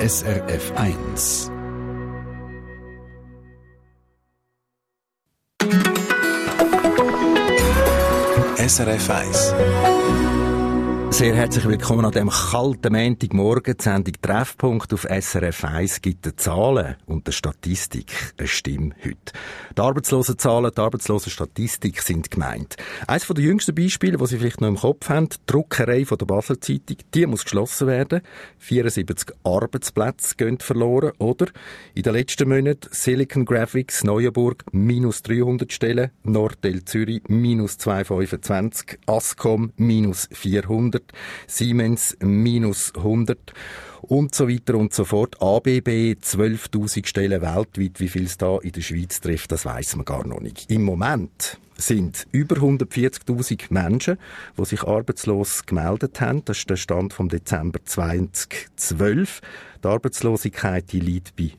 SRF 1. SRF 1. Sehr herzlich willkommen an diesem kalten Montagmorgen. Die Sendung Treffpunkt auf SRF 1 gibt den Zahlen und der Statistik eine Stimme heute. Die Arbeitslosenzahlen, die Arbeitslosenstatistik sind gemeint. Eines der jüngsten Beispiele, die Sie vielleicht noch im Kopf haben, die Druckerei von der Basler Zeitung, die muss geschlossen werden. 74 Arbeitsplätze gehen verloren. Oder in den letzten Monaten Silicon Graphics Neuenburg minus 300 Stellen, Nordel Zürich minus 225, Ascom minus 400, Siemens minus 100 und so weiter und so fort. ABB 12'000 Stellen weltweit. Wie viel es da in der Schweiz trifft, das weiss man gar noch nicht. Im Moment sind über 140'000 Menschen, die sich arbeitslos gemeldet haben. Das ist der Stand vom Dezember 2012. Die Arbeitslosigkeit die liegt bei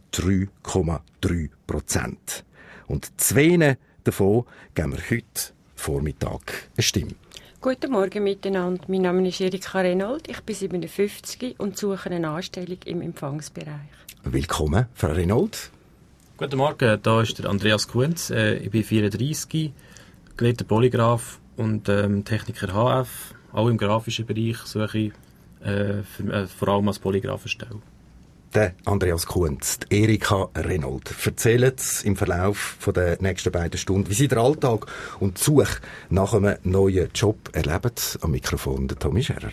3,3%. Und 2 davon geben wir heute Vormittag eine Stimme. Guten Morgen miteinander. Mein Name ist Erika Renold. Ich bin 57 und suche eine Anstellung im Empfangsbereich. Willkommen, Frau Renold. Guten Morgen, da ist der Andreas Kunz. Ich bin 34, gelehrter Polygraph und Techniker HF. Auch im grafischen Bereich suche ich vor allem als Polygraphenstelle. Der Andreas Kunz, die Erika Renold. Erzählen Sie im Verlauf der nächsten beiden Stunden, wie Sie den Alltag und die Suche nach einem neuen Job erleben. Am Mikrofon der Tommy Scherer.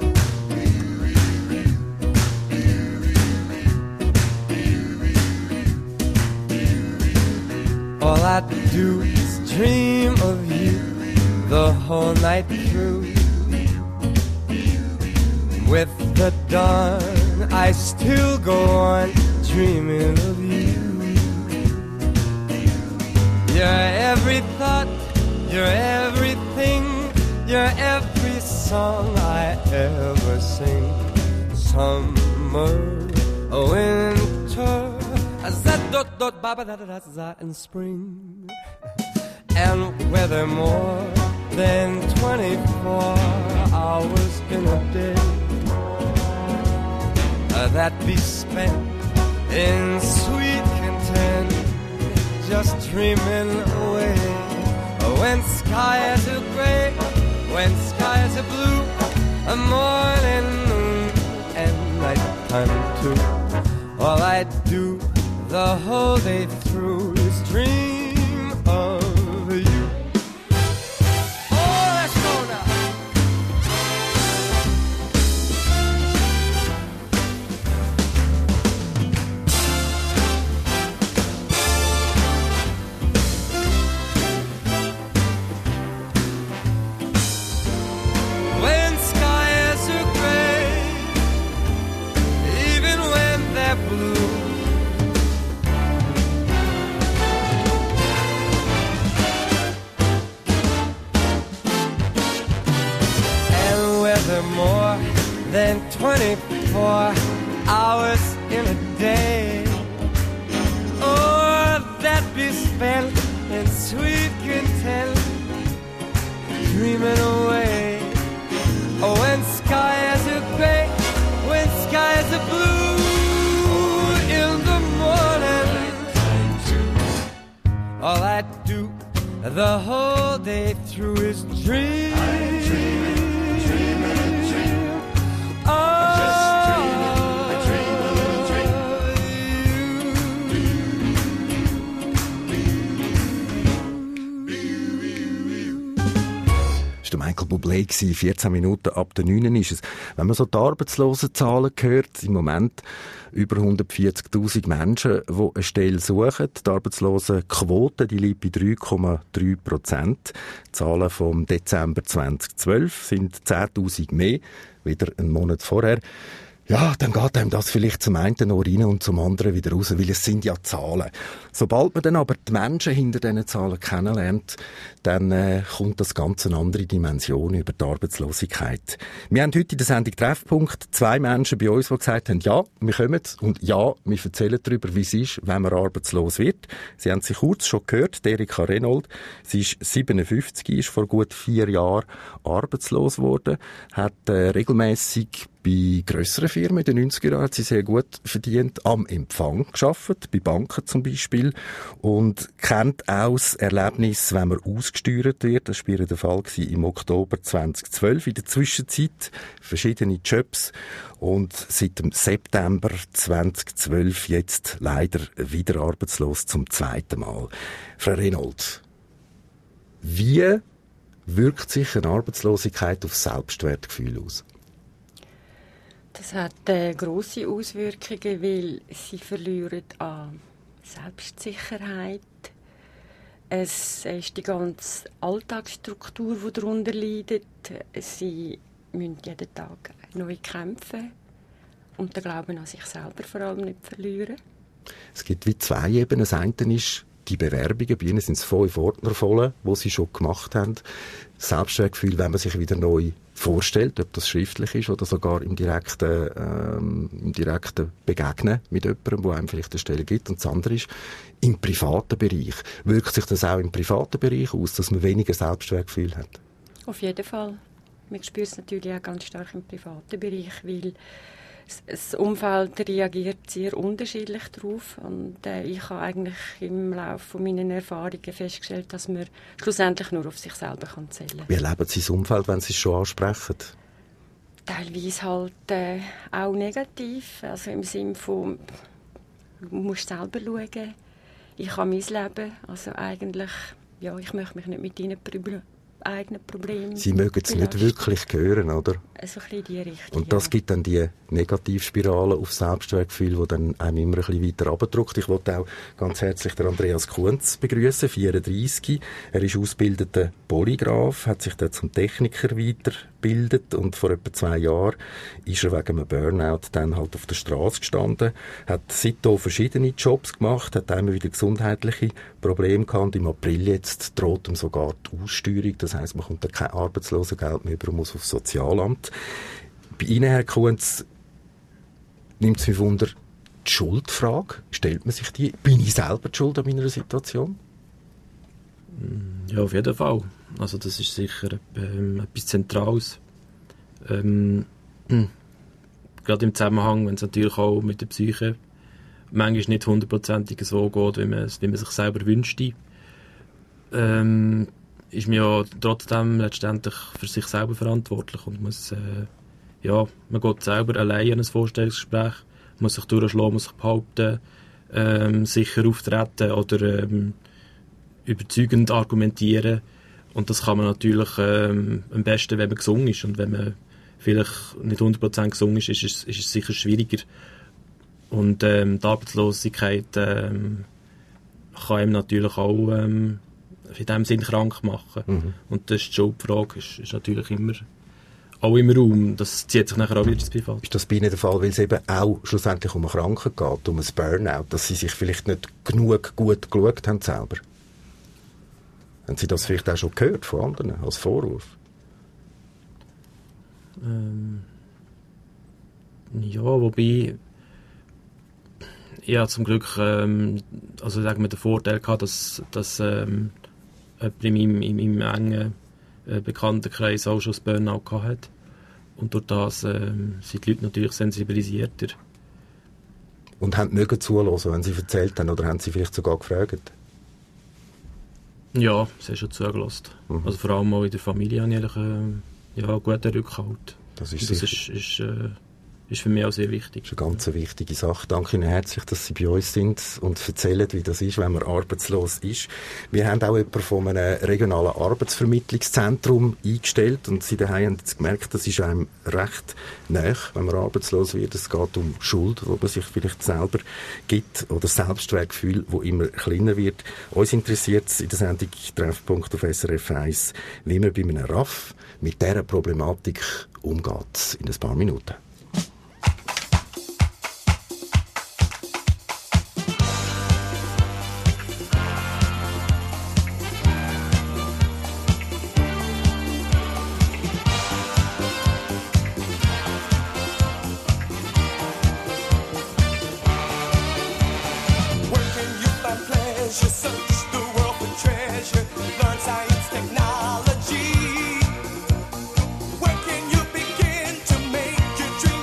All I do is dream of you the whole night through. With the dawn I still go on dreaming of you. You're every thought, you're everything, you're every song I ever sing. Summer, winter, and spring. And whether more than 24 hours in a day that be spent in sweet content, just dreaming away. When skies are gray, when skies are blue, a morning, noon, and nighttime too. All I do the whole day through is dream of you. Oh, let's go now. When skies are gray, even when they're blue, more than 24 hours in a day, or that be spent in sweet content, dreaming away. Oh, when skies are gray, when skies are blue, in the morning, all I do the whole day through is dream. Michael Bublé gsi, 14 Minuten ab der 9 ist es. Wenn man so die Arbeitslosenzahlen hört, im Moment über 140'000 Menschen, die eine Stelle suchen. Die Arbeitslosenquote, die liegt bei 3,3%. Die Zahlen vom Dezember 2012 sind 10'000 mehr, wieder einen Monat vorher. Ja, dann geht einem das vielleicht zum einen noch rein und zum anderen wieder raus, weil es sind ja Zahlen. Sobald man dann aber die Menschen hinter diesen Zahlen kennenlernt, dann kommt das ganz eine andere Dimension über die Arbeitslosigkeit. Wir haben heute in der Sendung Treffpunkt 2 Menschen bei uns, die gesagt haben, ja, wir kommen und ja, wir erzählen darüber, wie es ist, wenn man arbeitslos wird. Sie haben sich kurz schon gehört, Erika Renold. Sie ist 57, ist vor gut 4 Jahren arbeitslos geworden, hat regelmässig bei grösseren Firmen in den 90er Jahren hat sie sehr gut verdient, am Empfang gearbeitet, bei Banken zum Beispiel, und kennt auch das Erlebnis, wenn man ausgesteuert wird. Das war der Fall im Oktober 2012. In der Zwischenzeit verschiedene Jobs und seit dem September 2012 jetzt leider wieder arbeitslos zum zweiten Mal. Frau Renold, wie wirkt sich eine Arbeitslosigkeit auf das Selbstwertgefühl aus? Das hat grosse Auswirkungen, weil sie verlieren an Selbstsicherheit. Es ist die ganze Alltagsstruktur, die darunter leidet. Sie müssen jeden Tag neu kämpfen und den Glauben an sich selber vor allem nicht verlieren. Es gibt wie zwei Ebenen. Das eine ist die Bewerbungen. Bei ihnen sind es 5 Ordner voll, die sie schon gemacht haben. Selbstwertgefühl, wenn man sich wieder neu vorstellt, ob das schriftlich ist oder sogar im direkten Begegnen mit jemandem, der einem vielleicht eine Stelle gibt. Und das andere ist, im privaten Bereich. Wirkt sich das auch im privaten Bereich aus, dass man weniger Selbstwertgefühl hat? Auf jeden Fall. Man spürt es natürlich auch ganz stark im privaten Bereich, weil das Umfeld reagiert sehr unterschiedlich darauf. Und ich habe eigentlich im Laufe meiner Erfahrungen festgestellt, dass man schlussendlich nur auf sich selber zählen kann. Wie erleben Sie das Umfeld, wenn Sie es schon ansprechen? Teilweise halt auch negativ. Also im Sinne von, du musst selber schauen. Ich habe mein Leben. Also eigentlich, ja, ich möchte mich nicht mit deinen eigenen Problemen. Sie mögen es nicht wirklich hören, oder? So ein bisschen in die Richtung. Und das gibt dann die Negativspirale auf Selbstwertgefühl, die dann einem immer ein bisschen weiter runterdraückt. Ich wollte auch ganz herzlich den Andreas Kunz begrüßen, 34. Er ist ausgebildeter Polygraph, hat sich dann zum Techniker weitergebildet und vor etwa 2 Jahren ist er wegen einem Burnout dann halt auf der Straße gestanden, hat seitdem verschiedene Jobs gemacht, hat immer wieder gesundheitliche Probleme gehabt und im April jetzt droht ihm sogar die Aussteuerung. Das heisst, man kommt dann kein Arbeitslosengeld mehr über, man muss aufs Sozialamt. Bei Ihnen, Herr Kunz, nimmt es mich wunder, die Schuldfrage, stellt man sich die? Bin ich selber die Schuld an meiner Situation? Ja, auf jeden Fall. Also das ist sicher etwas Zentrales. Gerade im Zusammenhang, wenn es natürlich auch mit der Psyche manchmal nicht 100% so geht, wie man sich selber wünschte, ist man ja trotzdem letztendlich für sich selber verantwortlich und muss, man geht selber allein an ein Vorstellungsgespräch, muss sich durchschlagen, muss sich behaupten, sicher auftreten oder überzeugend argumentieren. Und das kann man natürlich am besten, wenn man gesungen ist. Und wenn man vielleicht nicht 100% gesungen ist, ist es sicher schwieriger. Und die Arbeitslosigkeit kann einem natürlich auch in diesem Sinn krank machen. Mhm. Und das ist die Schuldfrage, ist natürlich immer auch im Raum. Das zieht sich nachher auch wieder ins Privat. Ist das bei Ihnen der Fall, weil es eben auch schlussendlich um eine Krankheit geht, um ein Burnout, dass Sie sich vielleicht nicht genug gut geschaut haben selber? Haben Sie das vielleicht auch schon gehört von anderen als Vorwurf? Ja, wobei ich habe zum Glück also sagen wir, den Vorteil gehabt, dass jemand in meinem engen Bekanntenkreis auch schon das Burnout gehabt hat. Und durch das sind die Leute natürlich sensibilisierter. Und haben mögen zuhören, wenn Sie erzählt haben, oder haben Sie vielleicht sogar gefragt? Ja, sie haben schon zugelassen. Mhm. Also vor allem auch in der Familie habe ich eigentlich einen guten Rückhalt. Das ist für mich auch sehr wichtig. Das ist eine ganz wichtige Sache. Danke Ihnen herzlich, dass Sie bei uns sind und erzählen, wie das ist, wenn man arbeitslos ist. Wir haben auch jemanden von einem regionalen Arbeitsvermittlungszentrum eingestellt und Sie daheim haben jetzt gemerkt, das ist einem recht nahe, wenn man arbeitslos wird. Es geht um Schuld, die man sich vielleicht selber gibt oder Selbstwertgefühl, das immer kleiner wird. Uns interessiert es in der Sendung Treffpunkt auf SRF 1, wie man bei einem RAF mit dieser Problematik umgeht. In ein paar Minuten. Where can you begin to make your dreams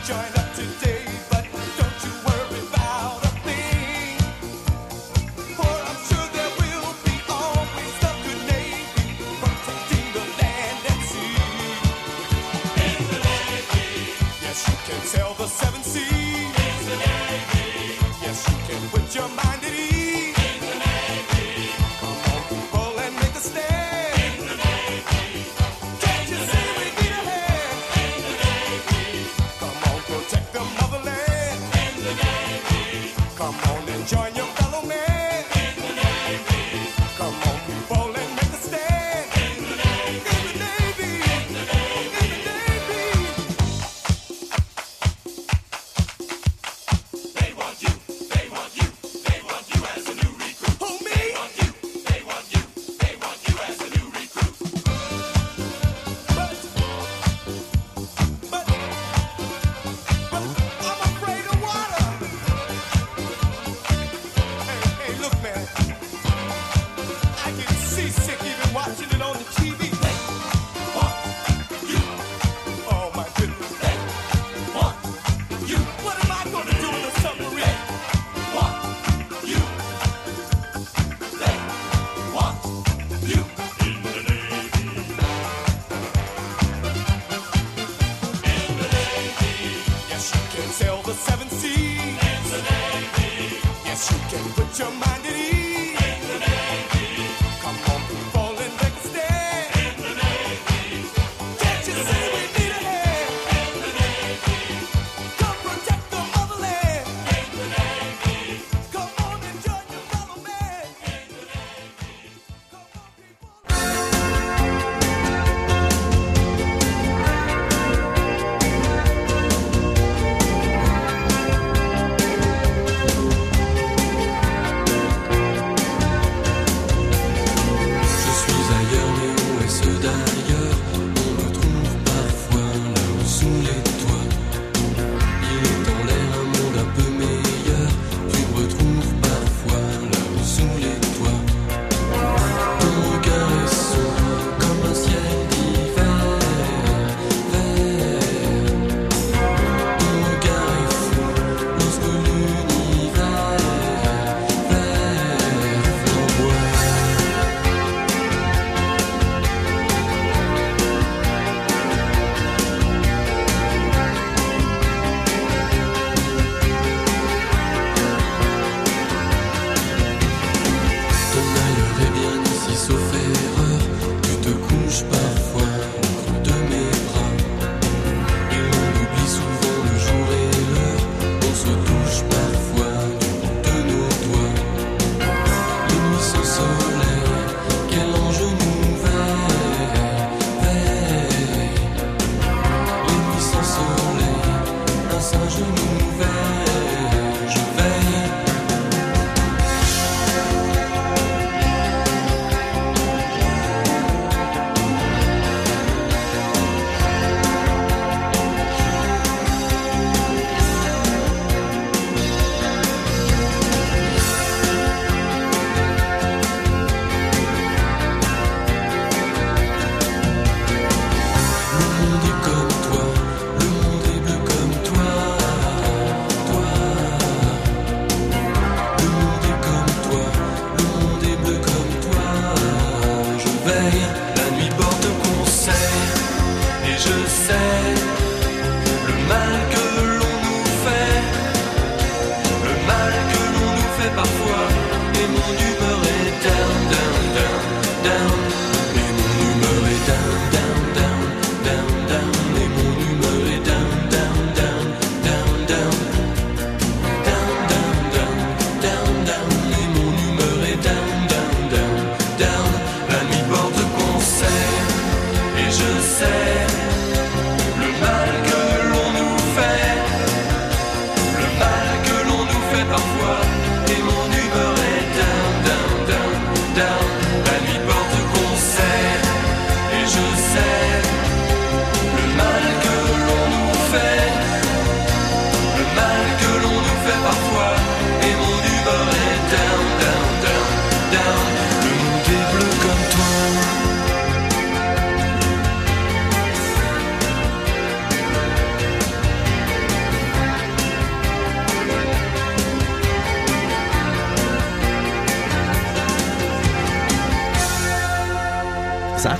join up today, but don't you worry about a thing. For I'm sure there will be always a good Navy protecting the land and sea. In the Navy, yes, you can sail the seven seas. In the Navy, yes, you can put your mind at ease. In the Navy, come on, people, and make a stand. In the Navy, can't you see we need a hand? In the Navy, come on, protect the motherland. In the Navy, come on and join your fellow man. In the Navy, come on, people, and make a stand. In the Navy, in the Navy, in the Navy, in the Navy. They want you, they want you, they want you as a new recruit. Who, me? They want you, they want you, they want you as a new recruit. But I'm afraid of water. Hey, look, man, I get seasick even watching it on the TV. They want you. Oh my goodness. They want you. What am I gonna do in a submarine? They want you. They want you. In the Navy. In the Navy. Yes, you can sail the seven seas. In the Navy. Yes, you can put your mind at ease. In the Navy. Come on, people, and make a stand. In the Navy. Can't you see we need a hand? In the Navy. Come protect the motherland. In the Navy. Come on and join your fellow man. In the Navy. Come on, people.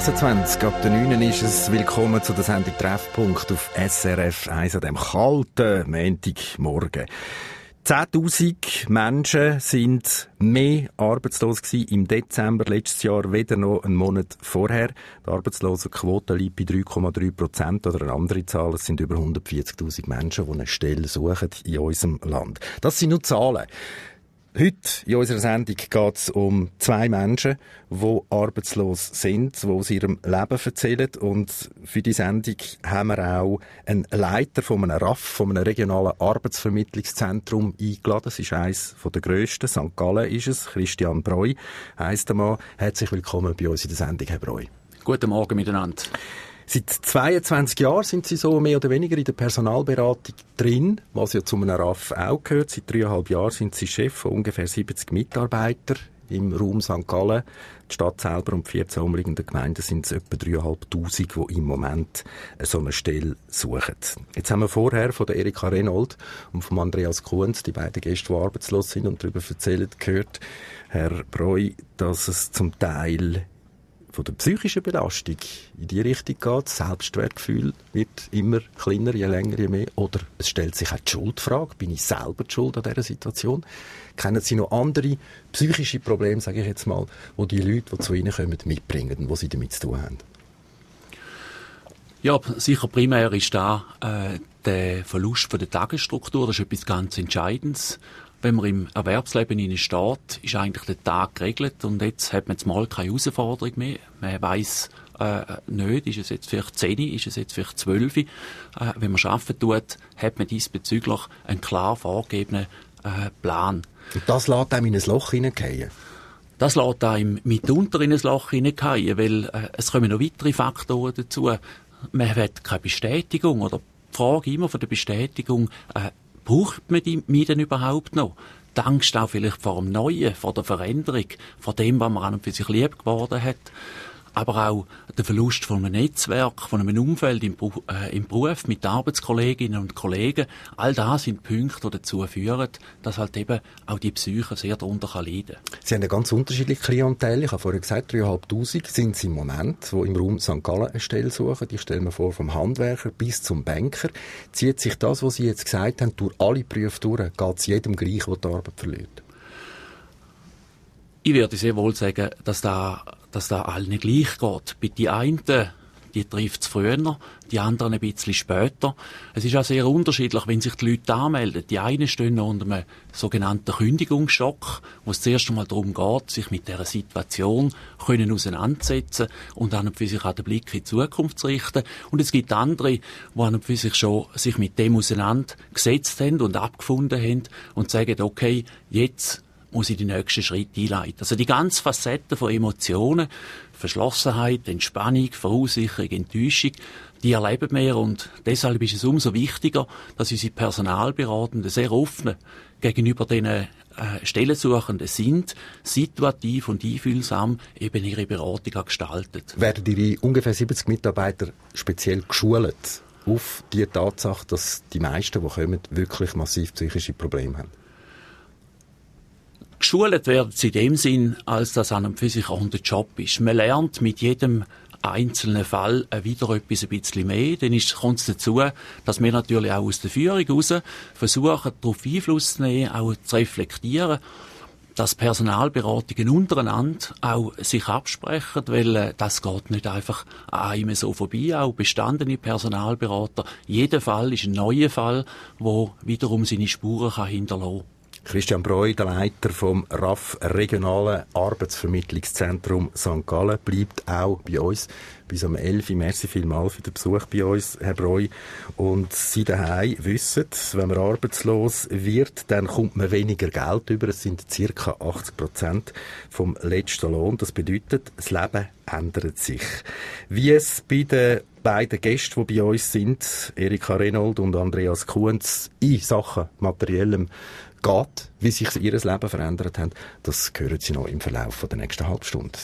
26 ab der 9 ist es. Willkommen zu der Sendung Treffpunkt auf SRF 1 an dem kalten Montagmorgen. 10'000 Menschen sind mehr arbeitslos gewesen im Dezember letztes Jahr, weder noch einen Monat vorher. Die Arbeitslosenquote liegt bei 3,3%. Oder eine andere Zahl, es sind über 140'000 Menschen, die eine Stelle suchen in unserem Land. Das sind nur Zahlen. Heute in unserer Sendung geht es um 2 Menschen, die arbeitslos sind, die aus ihrem Leben erzählen. Und für die Sendung haben wir auch einen Leiter von einem RAF, von einem regionalen Arbeitsvermittlungszentrum eingeladen. Das ist eines der grössten. St. Gallen ist es. Christian Breu heisst der Mann. Herzlich willkommen bei uns in der Sendung, Herr Breu. Guten Morgen miteinander. Seit 22 Jahren sind Sie so mehr oder weniger in der Personalberatung drin, was ja zu einem RAF auch gehört. Seit 3,5 Jahren sind Sie Chef von ungefähr 70 Mitarbeitern im Raum St. Gallen. Die Stadt selber und 14 umliegende Gemeinden sind es etwa 3'500, die im Moment so eine Stelle suchen. Jetzt haben wir vorher von der Erika Renold und von Andreas Kuhns, die beiden Gäste, die arbeitslos sind und darüber erzählen, gehört, Herr Breu, dass es zum Teil von der psychischen Belastung in die Richtung geht. Das Selbstwertgefühl wird immer kleiner, je länger, je mehr. Oder es stellt sich auch die Schuldfrage. Bin ich selber die Schuld an dieser Situation? Kennen Sie noch andere psychische Probleme, sage ich jetzt mal, die die Leute, die zu Ihnen kommen, mitbringen und wo Sie damit zu tun haben? Ja, sicher primär ist da der Verlust von der Tagesstruktur. Das ist etwas ganz Entscheidendes. Wenn man im Erwerbsleben steht, ist eigentlich der Tag geregelt und jetzt hat man jetzt mal keine Herausforderung mehr. Man weiss nicht, ist es jetzt vielleicht 10, ist es jetzt vielleicht 12. Wenn man arbeiten tut, hat man diesbezüglich einen klar vorgegebenen Plan. Und das lässt einem in ein Loch hineingehen? Das lässt einem mitunter in ein Loch hineingehen, weil es kommen noch weitere Faktoren dazu. Man hat keine Bestätigung oder die Frage immer von der Bestätigung, braucht man mich denn überhaupt noch? Die Angst auch vielleicht vor dem Neuen, vor der Veränderung, vor dem, was man an und für sich lieb geworden hat. Aber auch der Verlust von einem Netzwerk, von einem Umfeld im Beruf mit Arbeitskolleginnen und Kollegen. All das sind Punkte, die dazu führen, dass halt eben auch die Psyche sehr darunter leiden kann. Sie haben eine ganz unterschiedliche Klientel. Ich habe vorhin gesagt, 3'500 sind es im Moment, die im Raum St. Gallen eine Stelle suchen. Die stellen wir vor, vom Handwerker bis zum Banker. Zieht sich das, was Sie jetzt gesagt haben, durch alle Berufe durch? Geht es jedem gleich, der die Arbeit verliert? Ich würde sehr wohl sagen, dass da allen gleich geht. Bei die einen, die trifft es früher, die anderen ein bisschen später. Es ist auch sehr unterschiedlich, wenn sich die Leute anmelden. Die einen stehen noch unter einem sogenannten Kündigungsschock, wo es zuerst einmal darum geht, sich mit dieser Situation auseinandersetzen und dann für sich auch den Blick in die Zukunft zu richten. Und es gibt andere, die an und für sich schon sich mit dem auseinandergesetzt haben und abgefunden haben und sagen, okay, jetzt muss ich die nächsten Schritte einleiten. Also die ganze Facette von Emotionen, Verschlossenheit, Entspannung, Verunsicherung, Enttäuschung, die erleben wir und deshalb ist es umso wichtiger, dass unsere Personalberatenden sehr offen gegenüber den Stellensuchenden sind, situativ und einfühlsam eben ihre Beratung gestaltet. Werden Ihre ungefähr 70 Mitarbeiter speziell geschult auf die Tatsache, dass die meisten, die kommen, wirklich massiv psychische Probleme haben? Geschult werden sie in dem Sinn, als das an und für sich auch der Job ist. Man lernt mit jedem einzelnen Fall wieder etwas ein bisschen mehr. Dann kommt es dazu, dass wir natürlich auch aus der Führung heraus versuchen, darauf Einfluss zu nehmen, auch zu reflektieren, dass Personalberatungen untereinander auch sich absprechen, weil das geht nicht einfach an einem so vorbei. Auch bestandene Personalberater, jeder Fall ist ein neuer Fall, der wiederum seine Spuren hinterlassen kann. Christian Breu, der Leiter vom RAF Regionalen Arbeitsvermittlungszentrum St. Gallen, bleibt auch bei uns bis um 11 Uhr. Merci vielmals für den Besuch bei uns, Herr Breu. Und Sie daheim wissen, wenn man arbeitslos wird, dann kommt man weniger Geld über. Es sind ca. 80% vom letzten Lohn. Das bedeutet, das Leben ändert sich. Wie es bei den beiden Gästen, die bei uns sind, Erika Renold und Andreas Kuhns, in Sachen Materiellem geht, wie sich ihr Leben verändert hat, das hören Sie noch im Verlauf der nächsten halben Stunde.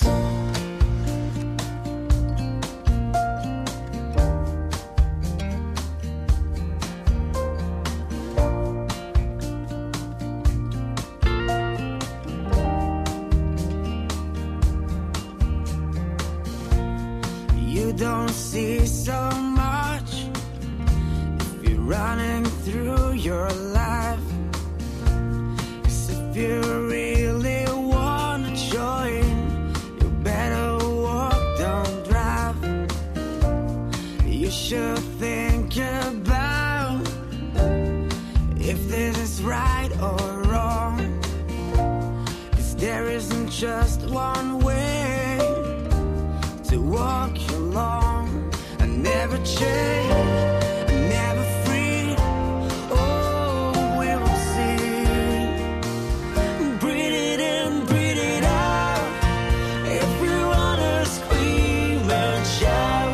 don't see so much if you're running through your life. 'Cause if you really wanna join, you better walk, don't drive. You should think about if this is right or wrong. 'Cause there isn't just one way to walk along. I never change, I never free. Oh, we will see. Breathe it in, breathe it out. If you wanna scream and shout.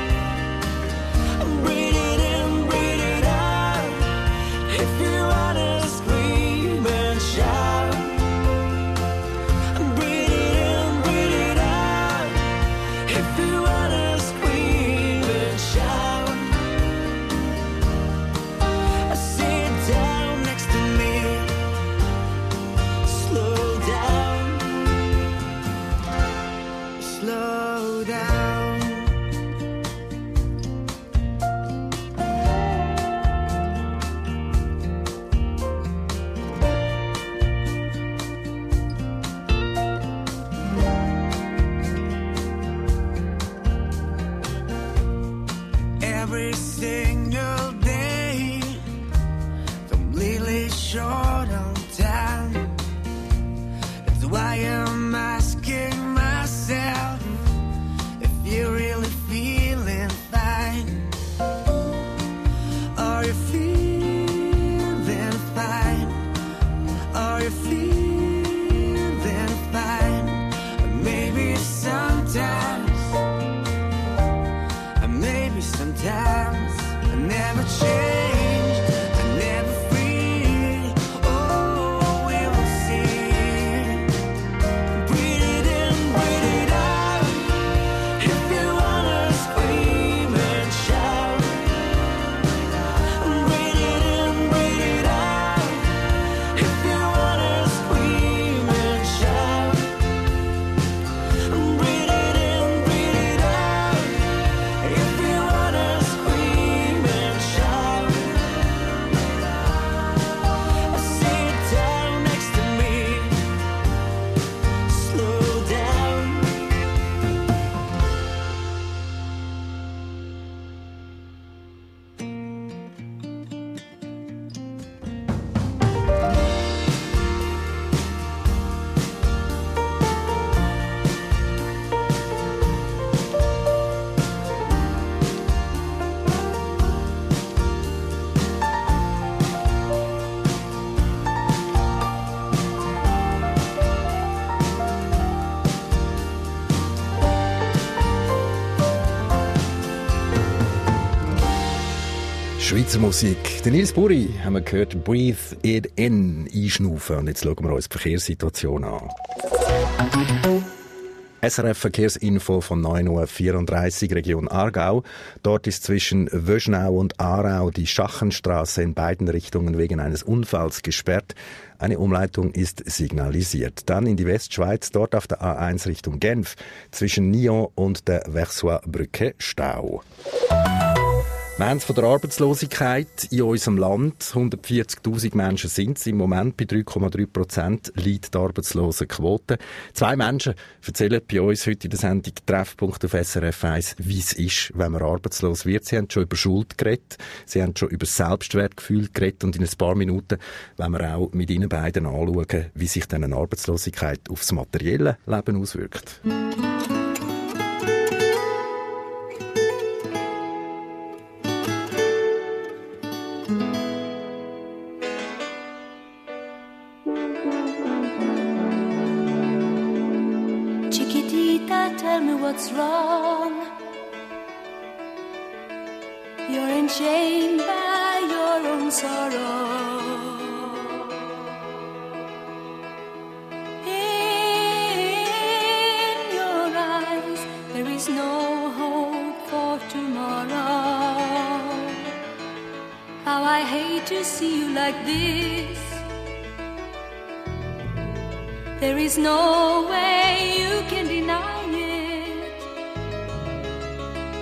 Breathe it in, breathe it out. If you wanna scream and shout. Breathe it in, breathe it out. If you wanna scream and shout. Sit down next to me. Slow down. Slow down. Every single day, completely short on time. That's why I'm asking myself if you're really feeling fine. Are you feeling fine? Are you feeling fine? Maybe sometimes. Maybe sometimes I never change, I never free. Oh, we will see. Breathe it in, breathe it out. If you wanna scream and shout. Breathe it in, breathe it out. If you wanna scream and shout. Breathe it in, breathe it out. If you wanna scream and shout. Sit down next to me. Slow down. Schweizer Musik. Der Nils Buri haben wir gehört, Breathe It In, einschnaufen. Und jetzt schauen wir uns die Verkehrssituation an. SRF Verkehrsinfo von 9:34 Uhr, Region Aargau. Dort ist zwischen Wöschnau und Aarau die Schachenstraße in beiden Richtungen wegen eines Unfalls gesperrt. Eine Umleitung ist signalisiert. Dann in die Westschweiz, dort auf der A1 Richtung Genf, zwischen Nyon und der Versoix-Brücke Stau. Wir haben es von der Arbeitslosigkeit in unserem Land. 140'000 Menschen sind es. Im Moment bei 3,3% liegt die Arbeitslosenquote. 2 Menschen erzählen bei uns heute in der Sendung Treffpunkt auf SRF 1, wie es ist, wenn man arbeitslos wird. Sie haben schon über Schuld geredet, sie haben schon über Selbstwertgefühl geredet und in ein paar Minuten wollen wir auch mit Ihnen beiden anschauen, wie sich dann eine Arbeitslosigkeit aufs materielle Leben auswirkt. Tell me what's wrong. You're enchained by your own sorrow. In your eyes there is no hope for tomorrow. How I hate to see you like this. There is no way you can deny it.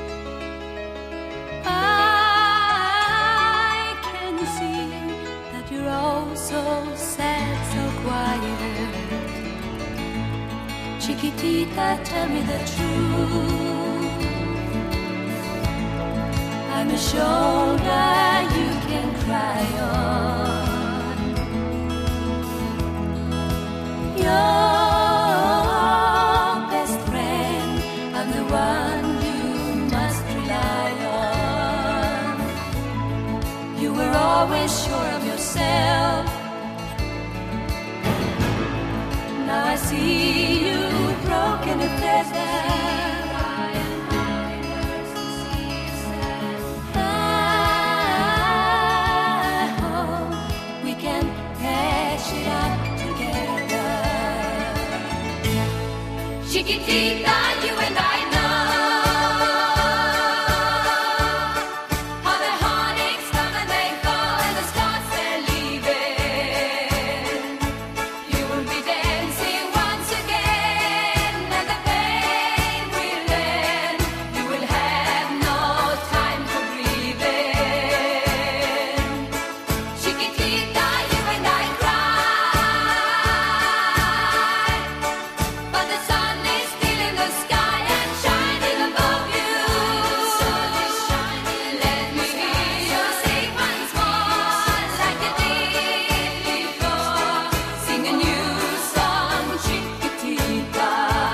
so sad, so quiet. Chiquitita, tell me the truth. I'm a shoulder you can cry on. Your best friend, I'm the one you must rely on. You were always sure of yourself. Now I see you broken if there's that. I hope we can hash it out together. Chiquitita, you and I know how the heartaches come and they go and the stars they're leaving. You will be dancing once again and the pain will end. You will have no time for breathing. Chiquitita, you and I cry, but the sun is still in the sky and shining above you. Let me hear you sing once more like you did before. Sing a new song, Chiquitita.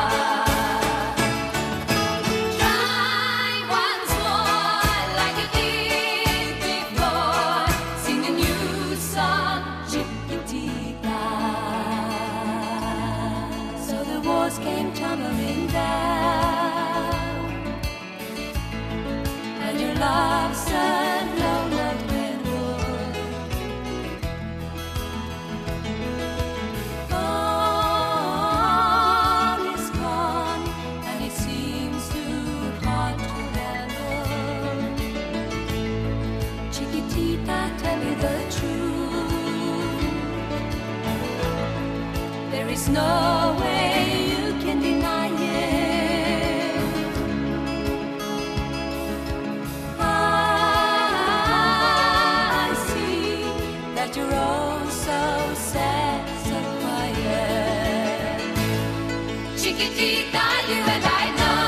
Try once more like you did before. Sing a new song, Chiquitita. So the walls came tumbling down, and your love said no love endure. All is gone, and it seems too hard to handle. Chiquitita, tell me the truth. There is no way you can deny it. I see that you're all so sad, so quiet. Chiquitita, you and I know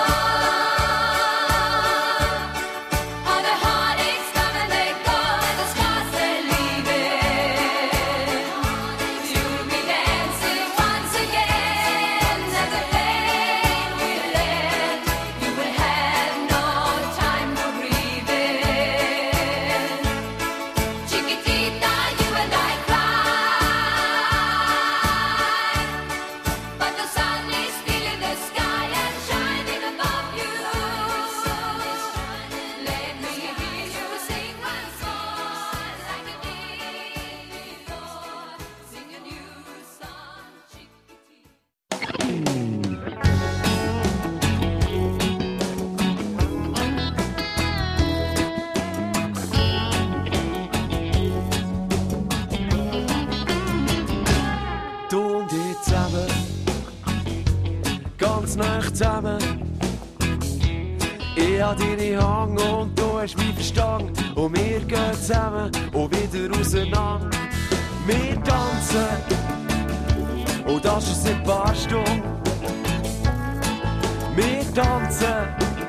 how the heartaches come and they go and the scars they're leaving. You'll be dancing once again and the pain will end. You will have no time for breathing. Chiquitita, you and I cry, but the sun is still in the sky and shining above you. Let me hear you sing once more like you did before. Sing a new song, Chiquitita. Du und ich zusammen, ganz nah zusammen. Ich hab deine Hang und du hast mich verstanden. Und wir gehen zusammen und wieder auseinander. Wir tanzen, und das ist ein paar Stunden. Wir tanzen,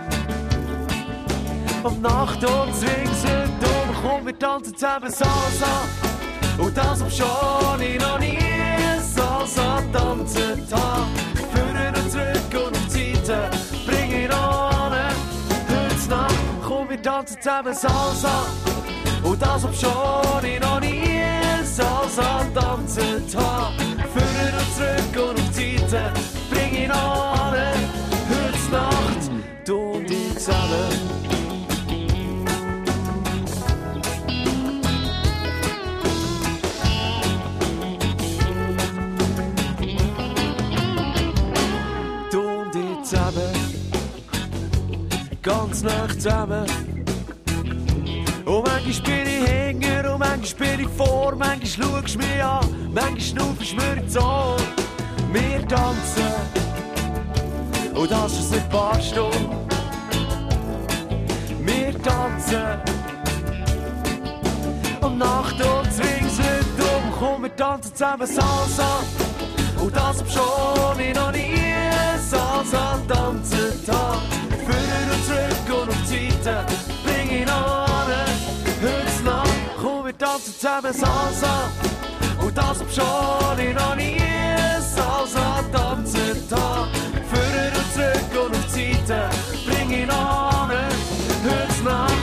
und Nacht und Swing sind um. Komm, wir tanzen zusammen Salsa. Und das schon ich noch nie Salsa tanzen habe. Führen und zurück und auf die Seite bring ich noch an. Heute Nacht, komm, wir tanzen zusammen Salsa. Und das schon ich noch nie Salsa tanzen habe. Führen und zurück und auf die Seite bring ich noch an. Heute Nacht, du und ich zusammen. Ganz nah zusammen. Und manchmal bin ich hinter und manchmal bin ich vor. Manchmal schaust du mich an, manchmal schnaufst du mir ins Ohr. Wir tanzen, und das schon seit ein paar Stunden. Wir tanzen, und Nacht und Swing sind um. wir tanzen zusammen Salsa. Und das schon ich noch nie Salsa tanzen da. Führen und zurück und auf die Seite bring ich noch an. Heute Nacht, komm, wir tanzen zusammen Salsa. Und das schon ich noch nie Salsa tanzen da. Führen und zurück und auf die Seite bring ich noch an. Heute Nacht.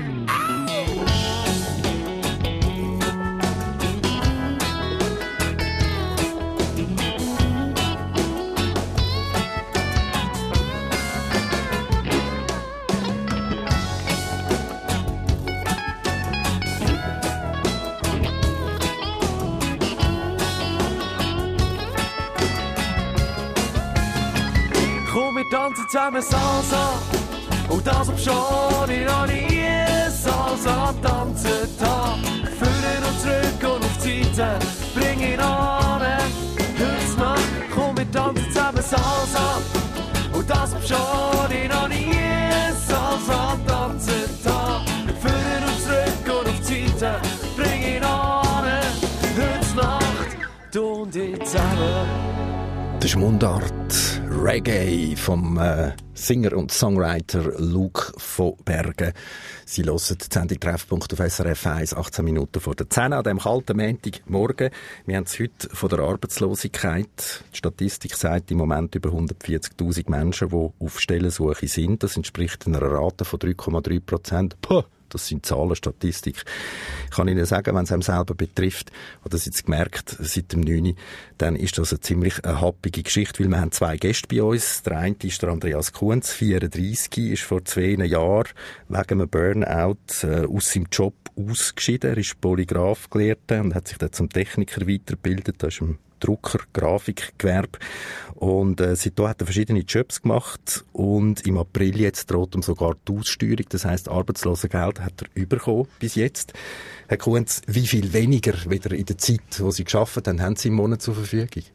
Komm, wir tanzen zusammen Salsa. Und das schon ich noch nie Salsa tanzen da. Führen und zurück und auf die Seite bring ich noch an. Heute Nacht, komm, wir tanzen zusammen Salsa. Und das schon ich noch nie Salsa tanzen da. Führen und zurück und auf die Seite bring ich noch an. Heute Nacht, du und ich zusammen. Das ist Mundart Reggae vom Singer und Songwriter Luke von Bergen. Sie hören die Sendung Treffpunkt auf SRF 1, 18 Minuten vor der 10 an diesem kalten Montagmorgen. Wir haben es heute von der Arbeitslosigkeit. Die Statistik sagt im Moment über 140'000 Menschen, die auf Stellensuche sind. Das entspricht einer Rate von 3,3%. Puh! Das sind Zahlen, Statistik. Ich kann Ihnen sagen, wenn es einem selber betrifft, oder Sie jetzt gemerkt, seit dem 9., dann ist das eine ziemlich happige Geschichte, weil wir haben 2 Gäste bei uns. Der eine ist der Andreas Kunz, 34, ist vor 2 Jahren wegen einem Burnout aus seinem Job ausgeschieden. Er ist Polygraph-Gelehrter und hat sich dann zum Techniker weitergebildet. Das ist im Drucker-, Grafikgewerbe. Und seitdem hat er verschiedene Jobs gemacht und im April jetzt droht ihm sogar die Aussteuerung, das heisst Arbeitslosengeld hat er bekommen bis jetzt. Herr Kunz, wie viel weniger wieder in der Zeit, wo Sie gearbeitet haben Sie im Monat zur Verfügung?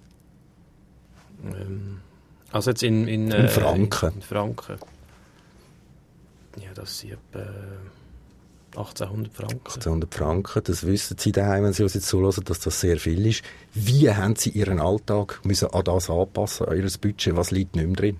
Also jetzt in Franken. In Franken. Ja, das sind etwa 1800 Franken. 1800 Franken, das wissen Sie daheim, wenn Sie uns jetzt zuhören, dass das sehr viel ist. Wie haben Sie Ihren Alltag müssen an das anpassen, an Ihr Budget? Was liegt nicht mehr drin?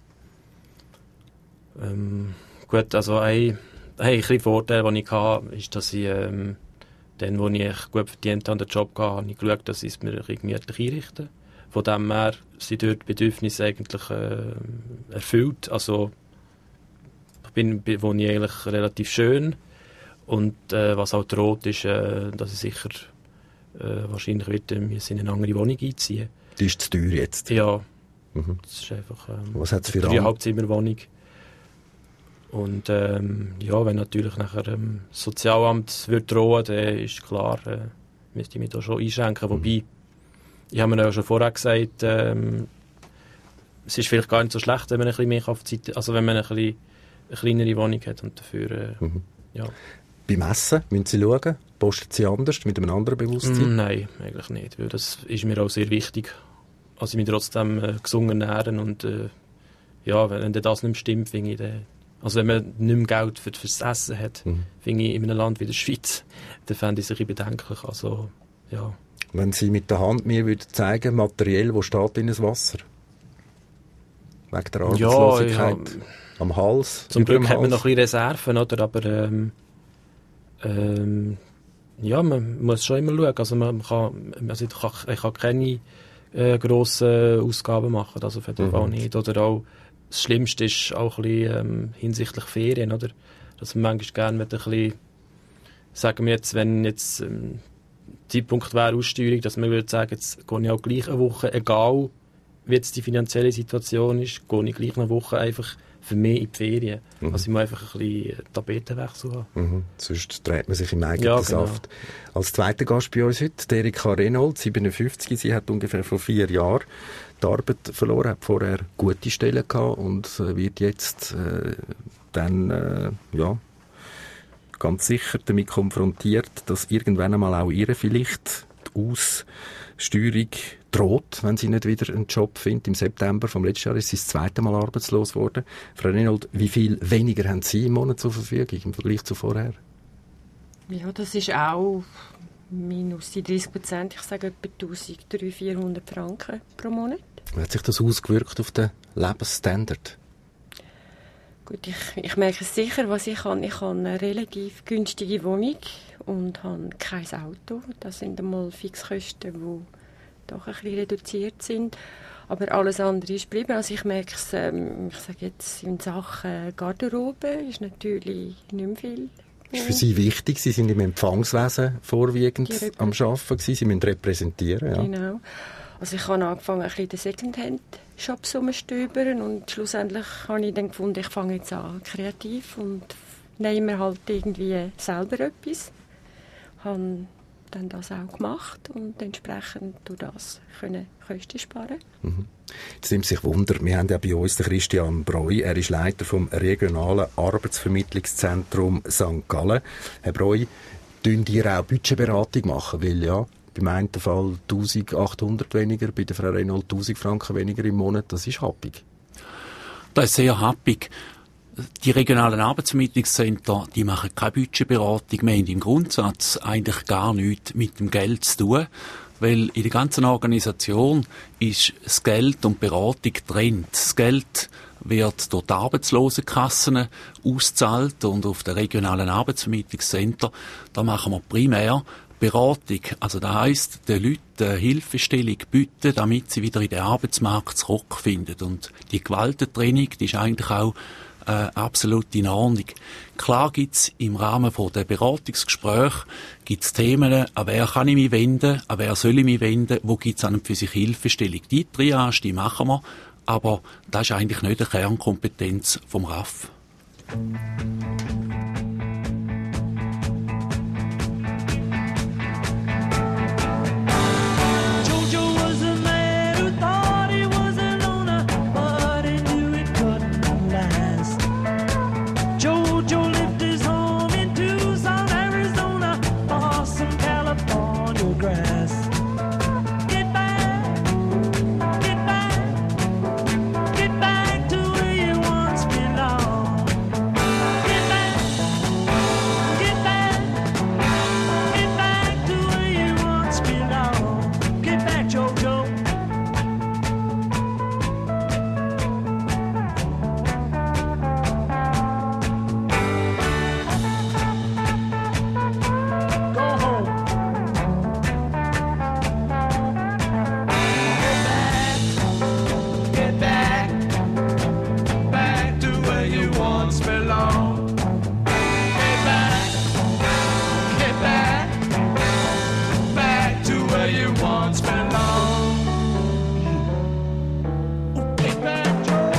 Gut, also ein Vorteil, den ich hatte, ist, dass ich dann, wo ich gut verdient habe, den Job hatte, habe ich geschaut, dass ich es mir gemütlich einrichte. Von dem her sind dort die Bedürfnisse eigentlich erfüllt. Also ich wohne eigentlich relativ schön. Und was auch droht, ist, dass ich sicher wahrscheinlich wird in eine andere Wohnung einziehen. Die ist zu teuer jetzt? Ja. Mhm. Das ist einfach was hat's für 3 Halbzimmerwohnung. Und ja, wenn natürlich nachher das Sozialamt wird drohen, dann ist klar, müsste ich mich da schon einschränken. Wobei, ich habe mir ja schon vorher gesagt, es ist vielleicht gar nicht so schlecht, wenn man ein bisschen mehr auf die Zeit, also wenn man eine kleinere Wohnung hat und dafür, ja. Beim Essen müssen Sie schauen, posten Sie anders, mit einem anderen Bewusstsein? Nein, eigentlich nicht, weil das ist mir auch sehr wichtig. Also ich mich trotzdem gesund ernähren und ja, wenn das nicht mehr stimmt, finde ich, also wenn man nicht mehr Geld fürs Essen hat, finde ich in einem Land wie der Schweiz, dann fände ich es ein bisschen bedenklich. Also, ja. Wenn Sie mit der Hand mir würden zeigen, materiell, wo steht in das Wasser? Wegen der Arbeitslosigkeit am Hals? Zum Glück hat man noch ein bisschen Reserven, oder? Aber ja, man muss schon immer schauen. Also ich kann keine grossen Ausgaben machen, also auf jeden Fall nicht. Oder auch, das Schlimmste ist auch ein bisschen hinsichtlich Ferien, oder? Dass man manchmal gerne mit ein bisschen, sagen wir jetzt, wenn jetzt Zeitpunkt wäre Aussteuerung, dass man würde sagen, jetzt gehe ich auch gleich eine Woche, egal wie jetzt die finanzielle Situation ist, gehe ich gleich eine Woche einfach für mich in die Ferien. Also ich muss einfach ein bisschen Tapetenwechsel haben. Sonst dreht man sich im eigenen Saft. Als zweiter Gast bei uns heute, Erika Reynolds, 57. Sie hat ungefähr vor 4 Jahren die Arbeit verloren, hat vorher gute Stellen gehabt und wird jetzt ganz sicher damit konfrontiert, dass irgendwann einmal auch ihr vielleicht die Aussteuerung droht, wenn sie nicht wieder einen Job findet. Im September vom letzten Jahr ist sie das 2. Mal arbeitslos geworden. Frau Reynolds, wie viel weniger haben Sie im Monat zur Verfügung im Vergleich zu vorher? Ja, das ist auch minus die 30%, ich sage etwa 1'300-400 Franken pro Monat. Wie hat sich das ausgewirkt auf den Lebensstandard? Gut, ich merke es sicher, was ich habe. Ich habe eine relativ günstige Wohnung und habe kein Auto. Das sind einmal Fixkosten, die doch ein bisschen reduziert sind. Aber alles andere ist geblieben. Also ich merke es, ich sage jetzt, in Sachen Garderobe ist natürlich nicht mehr viel. Ist für Sie wichtig, Sie sind im Empfangswesen vorwiegend am Arbeiten gewesen, Sie müssen repräsentieren. Ja. Genau. Also ich habe angefangen, ein bisschen in den Secondhand-Shops rumzustöbern und schlussendlich habe ich dann gefunden, ich fange jetzt an kreativ und nehme halt irgendwie selber etwas. Habe dann das auch gemacht und entsprechend durch das können Kosten sparen. Jetzt nimmt sich Wunder, wir haben ja bei uns den Christian Breu, er ist Leiter vom regionalen Arbeitsvermittlungszentrum St. Gallen. Herr Breu, tun ihr auch Budgetberatung machen? Weil ja, beim einen Fall 1'800 weniger, bei der Frau Reynolds 1'000 Franken weniger im Monat, das ist happig. Das ist sehr happig. Die regionalen Arbeitsvermittlungszentren, die machen keine Budgetberatung. Wir haben im Grundsatz eigentlich gar nichts mit dem Geld zu tun, weil in der ganzen Organisation ist das Geld und die Beratung getrennt. Das Geld wird durch die Arbeitslosenkassen ausgezahlt und auf den regionalen Arbeitsvermittlungszentren, da machen wir primär Beratung. Also das heisst, den Leuten eine Hilfestellung bieten, damit sie wieder in den Arbeitsmarkt zurückfinden. Und die Gewaltentrennung, die ist eigentlich auch absolut in Ordnung. Klar gibt's im Rahmen der Beratungsgespräche gibt's Themen, an wer kann ich mich wenden, an wer soll ich mich wenden, wo gibt's an und für sich Hilfestellung. Die Triage, die machen wir, aber das ist eigentlich nicht eine Kernkompetenz vom RAF. Jojo was a man who thought he was a loner, but he knew it couldn't last. Jojo lived his home in Tucson, Arizona, or some California grass. Get back, get back, get back to where you once belonged. Get back, get back, get back to where you once belonged. Get back, Jojo. Go home. Get back, back to where you once belonged. Get back, back to where you once belonged. Get back, Joe.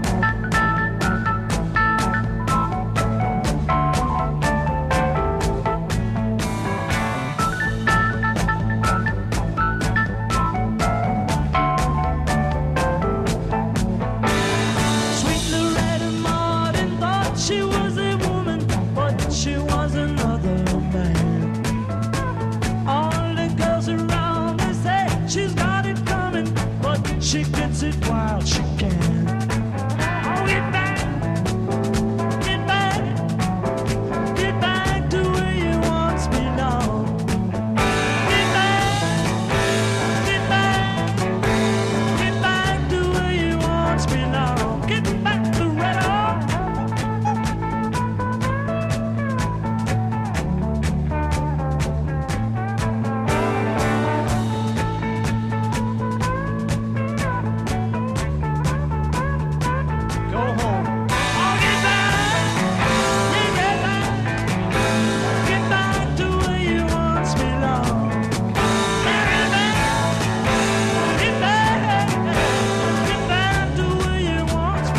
Sweet Loretta Martin thought she was a woman, but she was another man. All the girls around me say she's got it coming, but she gets it while she can. Oh, get back, get back, get back to where you once belonged. Get back, get back, get back to where you once belonged. Get back to Loretta. Go home. Oh, get back, get back to where you once belonged. Get back to where you once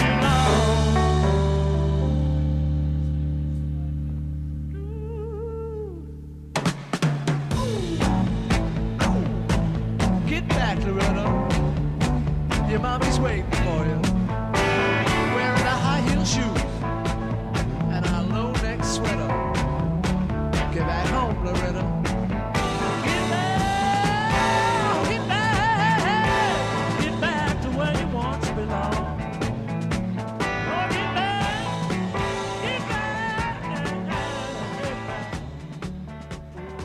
belonged. Get back, Loretta. Your mommy's waiting for you. Wearing a high-heel shoes and a low-neck sweater. Get back home, Loretta. Get back, get back, get back to where you once belonged. Oh, get back, get back, get back. Oh, yeah.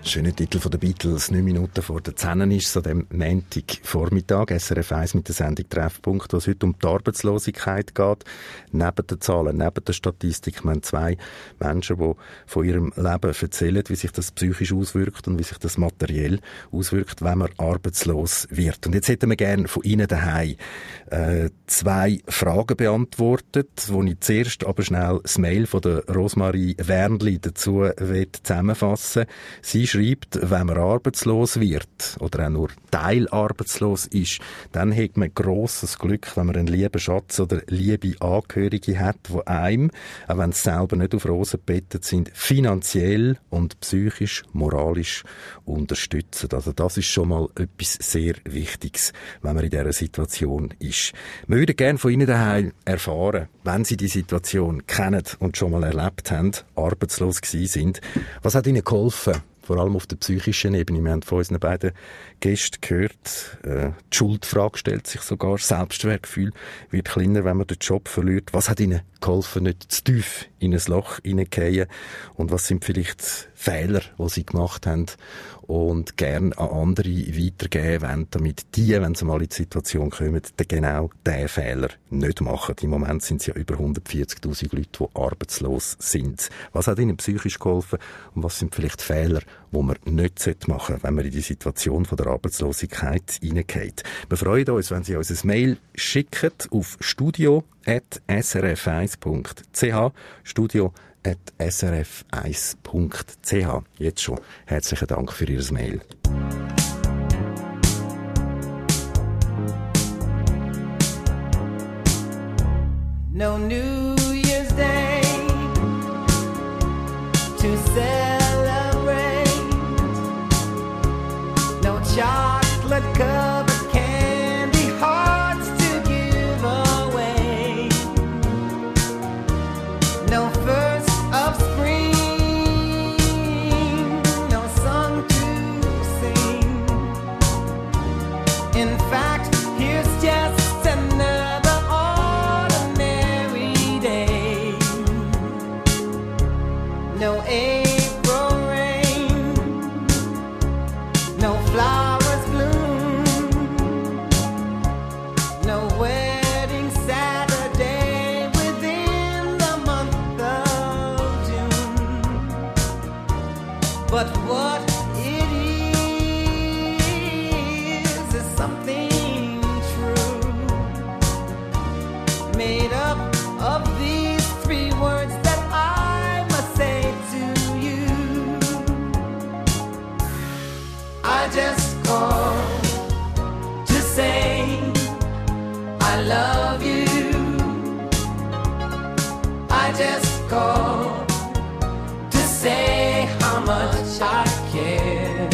Schöner Titel von den Beatles, 9 Minuten vor der 10 ist, so dem Montagvormittag, SRF 1 mit der Sendung Treffpunkt, wo es heute um die Arbeitslosigkeit geht. Neben den Zahlen, neben der Statistik, wir haben 2 Menschen, die von ihrem Leben erzählen, wie sich das psychisch auswirkt und wie sich das materiell auswirkt, wenn man arbeitslos wird. Und jetzt hätten wir gerne von Ihnen daheim 2 Fragen beantwortet, wo ich zuerst aber schnell das Mail von der Rosmarie Wernli dazu zusammenfassen. Sie schreibt, wenn man arbeitslos wird oder auch nur teilarbeitslos ist, dann hat man grosses Glück, wenn man einen lieben Schatz oder liebe Angehörige hat, die einem, auch wenn sie selber nicht auf Rosen gebettet sind, finanziell und psychisch, moralisch unterstützen. Also das ist schon mal etwas sehr Wichtiges, wenn man in dieser Situation ist. Wir würden gerne von Ihnen daheim erfahren, wenn Sie die Situation kennen und schon mal erlebt haben, arbeitslos gewesen sind. Was hat Ihnen geholfen? Vor allem auf der psychischen Ebene. Wir haben von unseren beiden Gästen gehört, die Schuldfrage stellt sich sogar, Selbstwertgefühl wird kleiner, wenn man den Job verliert. Was hat Ihnen geholfen, nicht zu tief in ein Loch hineingehen? Und was sind vielleicht Fehler, die Sie gemacht haben und gerne an andere weitergeben wollen, damit die, wenn sie mal in die Situation kommen, dann genau diesen Fehler nicht machen. Im Moment sind es ja über 140'000 Leute, die arbeitslos sind. Was hat Ihnen psychisch geholfen und was sind vielleicht Fehler, die man nicht machen sollte, wenn man in die Situation von der Arbeitslosigkeit hineingeht? Wir freuen uns, wenn Sie uns ein Mail schicken auf studio@srf1.ch, studio@srf1.ch. Jetzt schon herzlichen Dank für Ihr Mail. No New Year's Day to celebrate. No chocolate covered candy hearts to give away. No first of spring, no song to sing. In fact, here's just another ordinary day. No April rain, no flowers bloom, no wedding Saturday within the month of June. But what it is something true, made up of these 3 words that I must say to you. I just called to say I love you. I just called to say how much I care.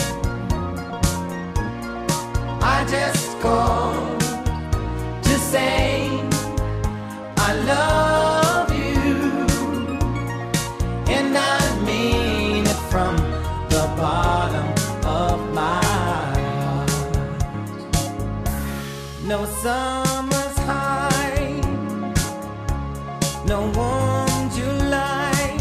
I just called to say I love you, and I mean it from the bottom of my heart. No summer's high, no warm July,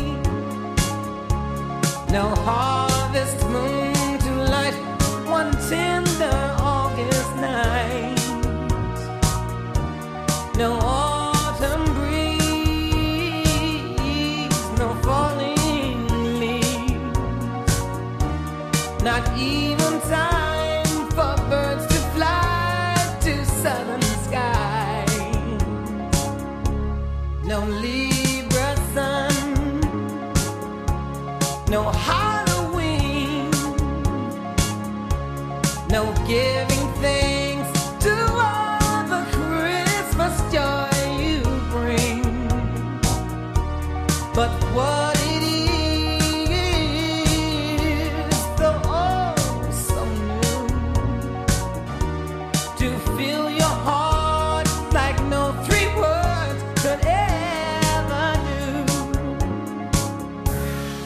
no harvest moon to light one tender August night. No autumn breeze, no falling leaves, not even time for birds to fly to southern skies. No Libra sun, no Halloween, no giving thanks to all the Christmas joy you bring. But what it is, so oh so new, to fill your heart like no 3 words could ever do.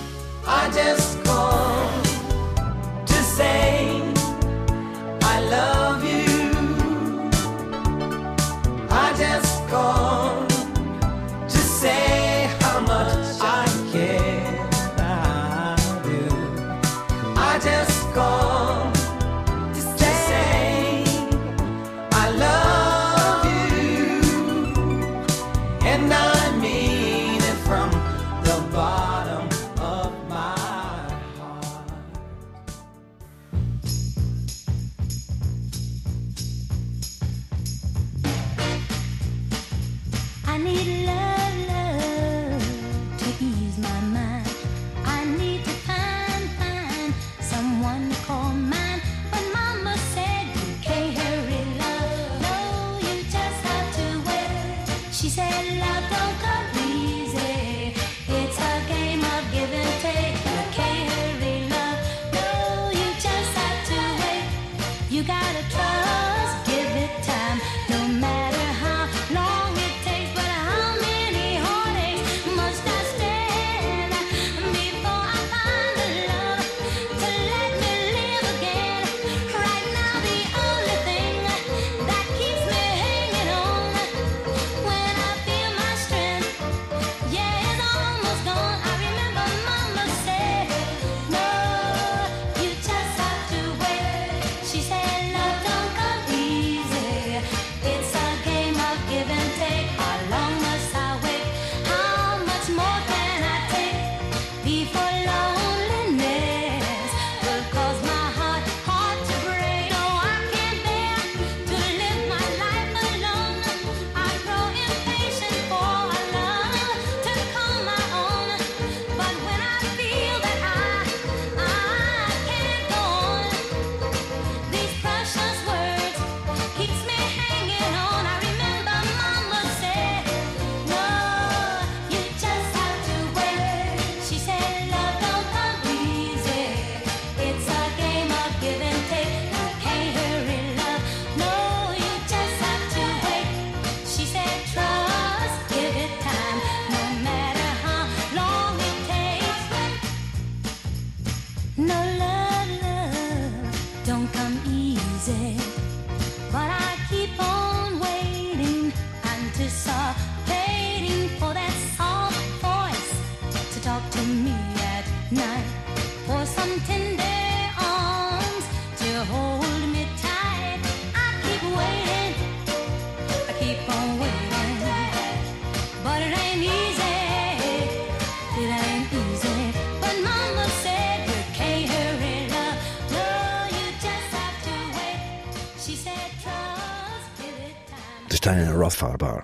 I just called to say I love You gotta trust, give it time, no matter how long it takes. But how many heartaches must I stand before I find the love to let me live again? Right now the only thing that keeps me hanging on when I feel my strength, yeah, it's almost gone. I remember Mama said, no, you just have to wait. She said, love don't come easy. It's a game of give and take. How long must I wait? How much more can I take before loneliness will cause my heart to break? No, I can't bear to live my life alone. I grow impatient for a love to call my own. But when I feel that I can't go on, these precious words keeps me hanging on. I remember Mama said, no, you just have to wait. She said, love don't come easy. It's a game of give and take. You can't hurry love. No, you just have to wait. She said, trust, give it time, no matter how long it takes. No, love don't come easy. But I keep on waiting, anticipating for that soft voice to talk to me at night, for some tender arms to hold me tight. I keep waiting, I keep on waiting, but it ain't easy, it ain't easy. But Mama said you can't hurry love, no, you just have to wait. She said trust, give it time. Das ist eine Rothfarbar.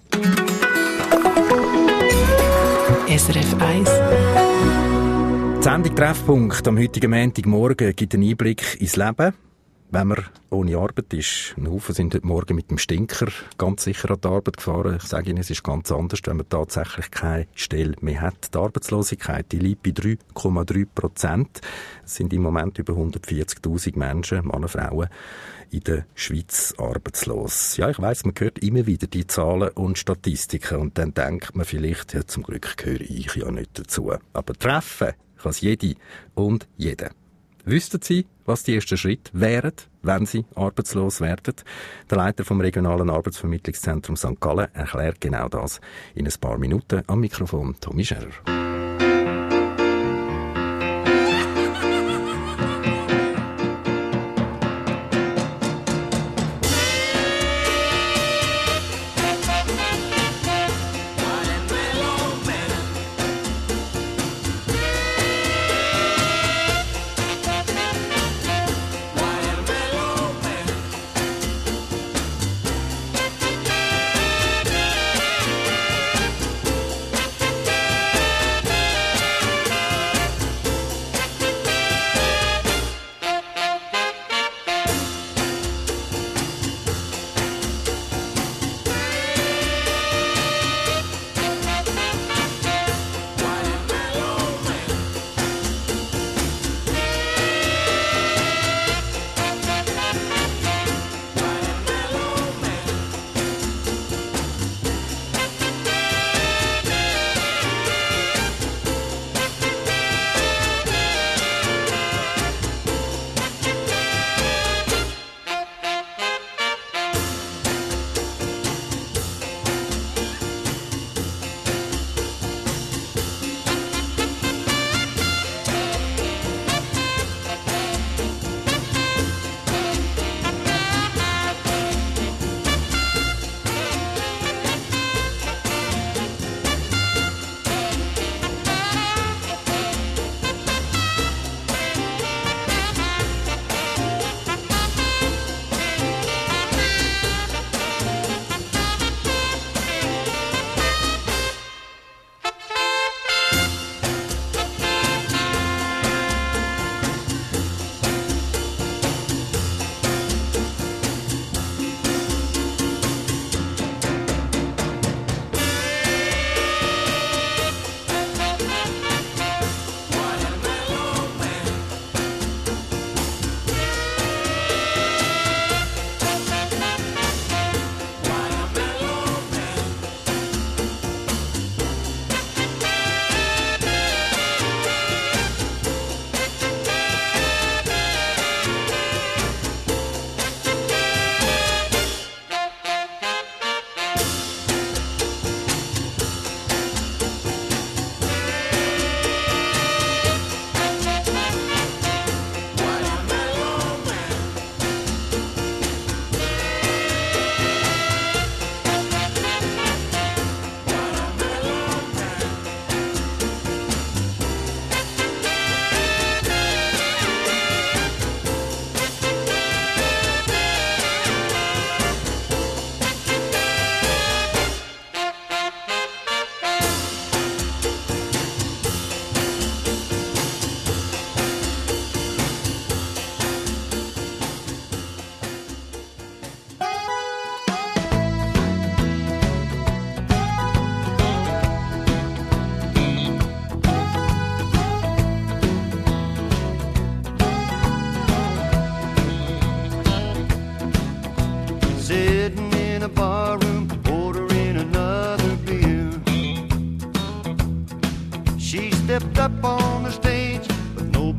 SRF 1. Die Sendung Treffpunkt am heutigen Montagmorgen gibt einen Einblick ins Leben, wenn man ohne Arbeit ist. Ein Haufen sind heute Morgen mit dem Stinker ganz sicher an die Arbeit gefahren. Ich sage Ihnen, es ist ganz anders, wenn man tatsächlich keine Stelle mehr hat. Die Arbeitslosigkeit, die liegt bei 3,3%. Es sind im Moment über 140'000 Menschen, Männer, Frauen, in der Schweiz arbeitslos. Ja, ich weiss, man hört immer wieder die Zahlen und Statistiken und dann denkt man vielleicht, ja, zum Glück gehöre ich ja nicht dazu. Aber treffen kann es jede und jeder. Wüssten Sie, was die ersten Schritte wären, wenn Sie arbeitslos werden? Der Leiter vom regionalen Arbeitsvermittlungszentrum St. Gallen erklärt genau das in ein paar Minuten. Am Mikrofon Tommy Scherer.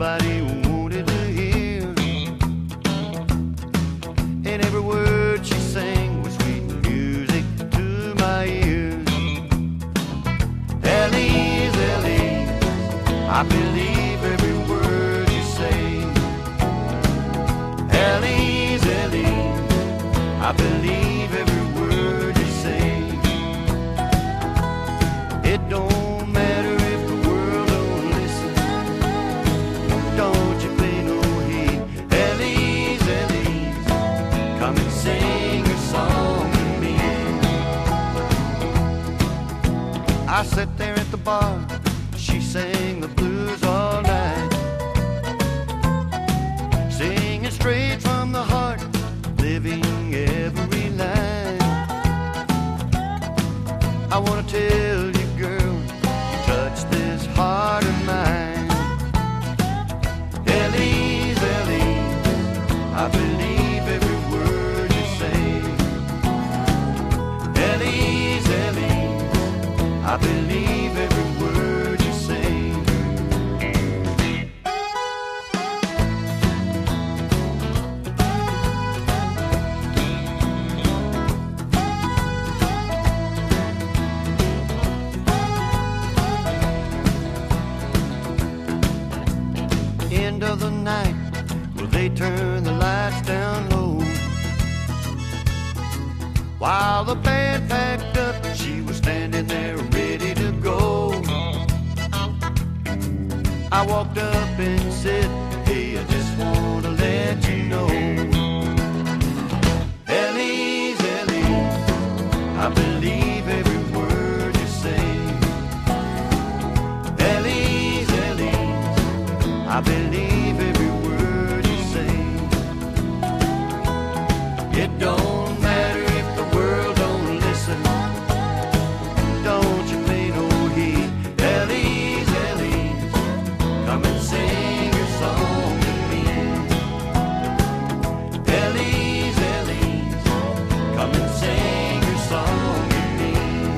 nobody wanted to hear. And every word she sang was sweet music to my ears. Elise, Elise, I believe every word you say. Elise, Elise, I believe every word you say. It don't matter if the world don't listen. Don't you pay no heed. Elise, Elise, come and sing a song with me. I sat there at the bar. She sang the blues all night, singing straight from the heart, living every line. I wanna tell you, girl, you touched this heart of mine. Elise, Elise, I believe every word you say. Elise, Elise, I believe every word you say. End of the night, well, they turn the lights down low. While the band packed up, she was standing there ready to go. I walked up and said, hey, I just want to let you know. Elise, Elise, I believe every word you say. Elise, Elise, I believe every word you say. It don't matter if the world don't listen. Don't you pay no heed. Elise, Elise, come and sing your song with me. Elise, Elise, come and sing your song with me.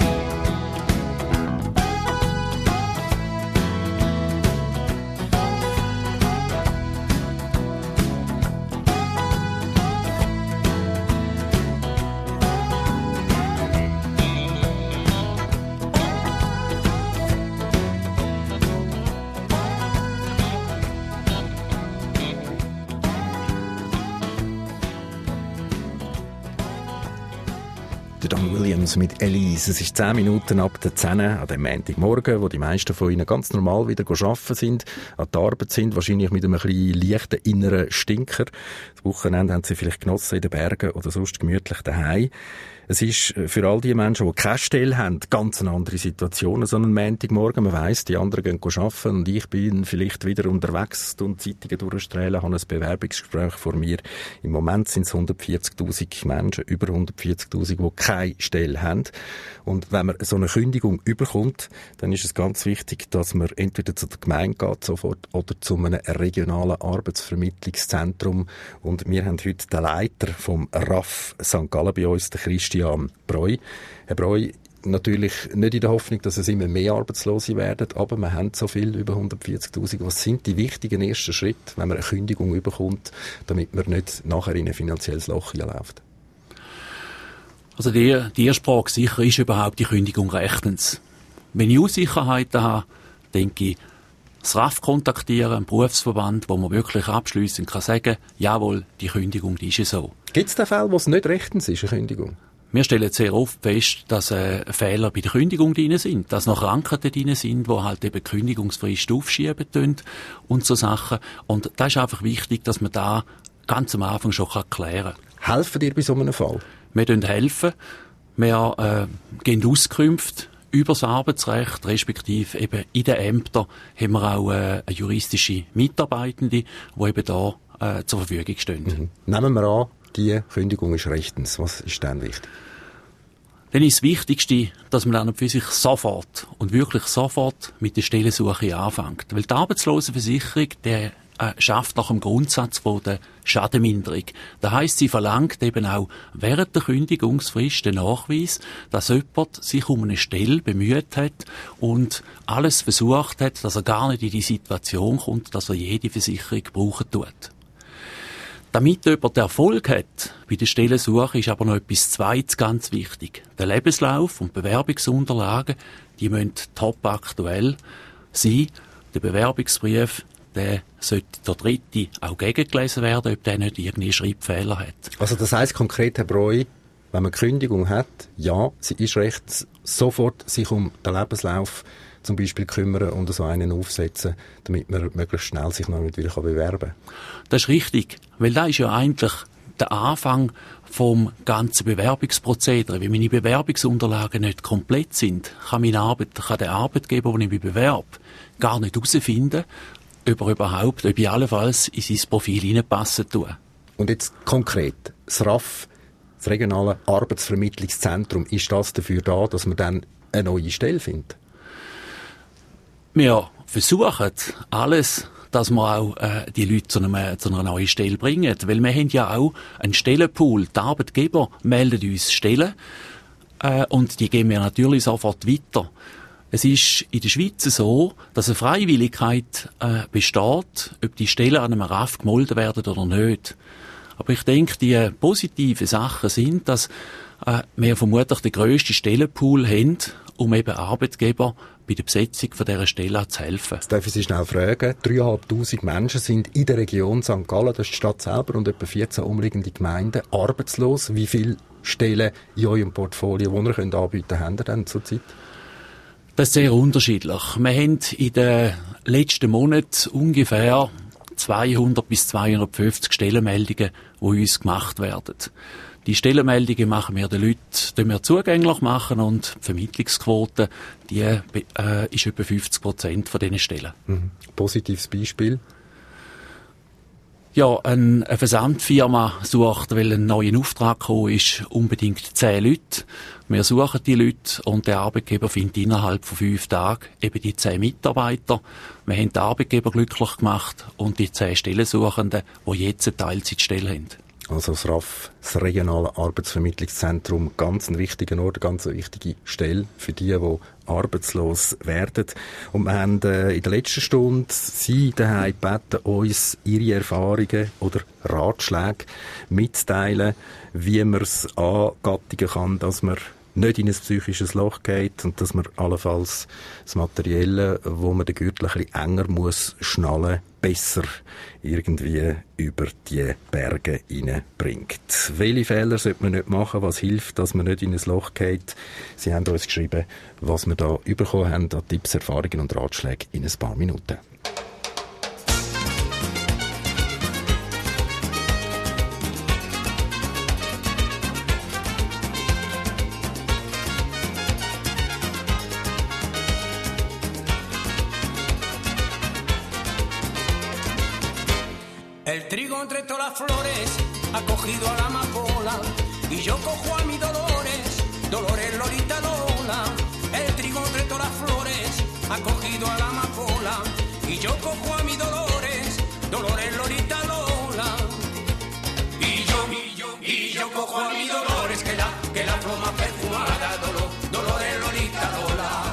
Der Don Williams mit Elise. Es ist 10 Minuten ab der 10 an dem Montagmorgen, wo die meisten von Ihnen ganz normal wieder arbeiten sind, an der Arbeit sind, wahrscheinlich mit einem bisschen leichten inneren Stinker. Das Wochenende haben Sie vielleicht genossen in den Bergen oder sonst gemütlich daheim. Es ist für all die Menschen, die keine Stelle haben, ganz eine andere Situation. So einen Montagmorgen, man weiss, die anderen gehen arbeiten und ich bin vielleicht wieder unterwegs und Zeitungen durchstrahlen, habe ein Bewerbungsgespräch vor mir. Im Moment sind es 140'000 Menschen, über 140'000, die keine Stelle haben. Und wenn man so eine Kündigung überkommt, dann ist es ganz wichtig, dass man entweder zu der Gemeinde geht sofort oder zu einem regionalen Arbeitsvermittlungszentrum. Und wir haben heute den Leiter vom RAF St. Gallen bei uns, den Christian Breu. Herr Breu, natürlich nicht in der Hoffnung, dass es immer mehr Arbeitslose werden, aber wir haben so viel, über 140'000. Was sind die wichtigen ersten Schritte, wenn man eine Kündigung überkommt, damit man nicht nachher in ein finanzielles Loch hineinläuft? Also die erste Frage sicher, ist überhaupt die Kündigung rechtens? Wenn ich Unsicherheiten habe, denke ich, das RAF kontaktieren, einen Berufsverband, wo man wirklich abschliessend kann sagen, jawohl, die Kündigung, die ist ja so. Gibt es den Fall, wo es nicht rechtens ist, eine Kündigung? Wir stellen sehr oft fest, dass Fehler bei der Kündigung drin sind, dass noch Krankheiten drin sind, die halt eben die Kündigungsfrist aufschieben tun und so Sachen. Und da ist einfach wichtig, dass man da ganz am Anfang schon klären kann. Helfen dir bei so einem Fall? Wir helfen. Wir geben Auskünfte über das Arbeitsrecht, respektive eben in den Ämtern haben wir auch eine juristische Mitarbeitende, die eben da zur Verfügung stehen. Nehmen wir an, die Kündigung ist rechtens. Was ist dann wichtig? Dann ist das Wichtigste, dass man dann für sich sofort und wirklich sofort mit der Stellensuche anfängt. Weil die Arbeitslosenversicherung, der schafft nach dem Grundsatz von der Schadenminderung. Das heisst, sie verlangt eben auch während der Kündigungsfrist den Nachweis, dass jemand sich um eine Stelle bemüht hat und alles versucht hat, dass er gar nicht in die Situation kommt, dass er jede Versicherung brauchen tut. Damit jemand Erfolg hat bei der Stellensuche, ist aber noch etwas Zweites ganz wichtig. Der Lebenslauf und Bewerbungsunterlagen, die müssen top aktuell sein. Der Bewerbungsbrief, der sollte der Dritte auch gegengelesen werden, ob der nicht irgendwie Schreibfehler hat. Also das heisst konkret, Herr Breu, wenn man Kündigung hat, ja, sie ist recht, sofort sich um den Lebenslauf zum Beispiel kümmern und so einen aufsetzen, damit man möglichst schnell sich noch wieder bewerben kann. Das ist richtig, weil das ist ja eigentlich der Anfang vom ganzen Bewerbungsprozedere. Wenn meine Bewerbungsunterlagen nicht komplett sind, kann der Arbeitgeber, den ich mich bewerbe, gar nicht herausfinden, ob ich allenfalls in sein Profil hineinpassen tue. Und jetzt konkret, das RAF, das regionale Arbeitsvermittlungszentrum, ist das dafür da, dass man dann eine neue Stelle findet? Wir versuchen alles, dass wir auch die Leute zu einer neuen Stelle bringen. Weil wir haben ja auch einen Stellenpool. Die Arbeitgeber melden uns Stellen und die geben wir natürlich sofort weiter. Es ist in der Schweiz so, dass eine Freiwilligkeit besteht, ob die Stellen an einem RAF gemolden werden oder nicht. Aber ich denke, die positiven Sachen sind, dass wir vermutlich den grössten Stellenpool haben, um eben Arbeitgeber bei der Besetzung von dieser Stelle zu helfen. Jetzt darf ich Sie schnell fragen. 3'500 Menschen sind in der Region St. Gallen, das ist die Stadt selber, und etwa 14 umliegende Gemeinden arbeitslos. Wie viele Stellen in eurem Portfolio, die ihr anbieten könnt, habt ihr denn zurzeit? Das ist sehr unterschiedlich. Wir haben in den letzten Monaten ungefähr 200 bis 250 Stellenmeldungen, die uns gemacht werden. Die Stellenmeldungen machen wir den Leuten zugänglich machen, und die Vermittlungsquote, die ist etwa 50% von diesen Stellen. Positives Beispiel? Ja, eine Versandfirma sucht, weil ein neuer Auftrag gekommen ist, unbedingt 10 Leute. Wir suchen die Leute und der Arbeitgeber findet innerhalb von 5 Tagen eben die 10 Mitarbeiter. Wir haben den Arbeitgeber glücklich gemacht und die 10 Stellensuchenden, die jetzt eine Teilzeitstelle haben. Also das RAF, das regionale Arbeitsvermittlungszentrum, ganz ein wichtiger Ort, ganz eine wichtige Stelle für die arbeitslos werden. Und wir haben in der letzten Stunde Sie daheim gebeten, uns Ihre Erfahrungen oder Ratschläge mitzuteilen, wie man es angattigen kann, dass man nicht in ein psychisches Loch geht und dass man allenfalls das Materielle, wo man den Gürtel ein bisschen enger muss schnallen, besser irgendwie über die Berge hineinbringt. Welche Fehler sollte man nicht machen? Was hilft, dass man nicht in ein Loch geht? Sie haben uns geschrieben, was wir da bekommen haben an Tipps, Erfahrungen und Ratschläge in ein paar Minuten. El trigo entre todas las flores ha cogido a la amapola y yo cojo a mi Dolores, Dolores Lolita Lola. El trigo entre todas las flores ha cogido a la amapola y yo cojo a mi Dolores, Dolores Lolita Lola. Y yo cojo a mi Dolores, que la flor más perfumada, Dolores Lolita Lola.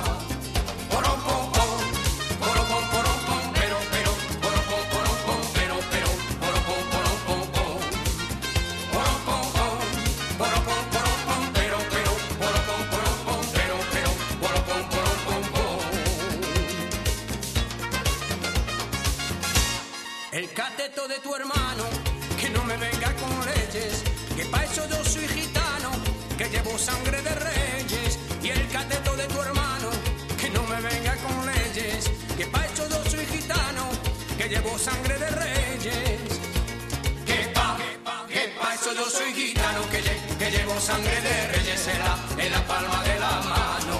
El cateto de tu hermano, que no me venga con leyes, que pa' eso yo soy gitano, que llevo sangre de reyes. Y el cateto de tu hermano, que no me venga con leyes, que pa' eso yo soy gitano, que llevo sangre de reyes. Que pa' eso yo soy gitano, que llevo sangre de reyes en la palma de la mano.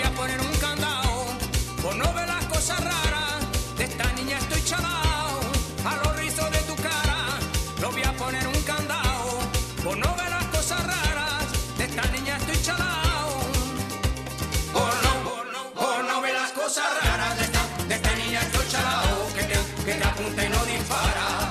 voy a poner un candado, por no ver las cosas raras, de esta niña estoy chalao, a los rizos de tu cara, lo voy a poner un candado, por no ver las cosas raras, de esta niña estoy chalao, por no ver las cosas raras, de esta niña estoy chalao, que te apunta y no dispara.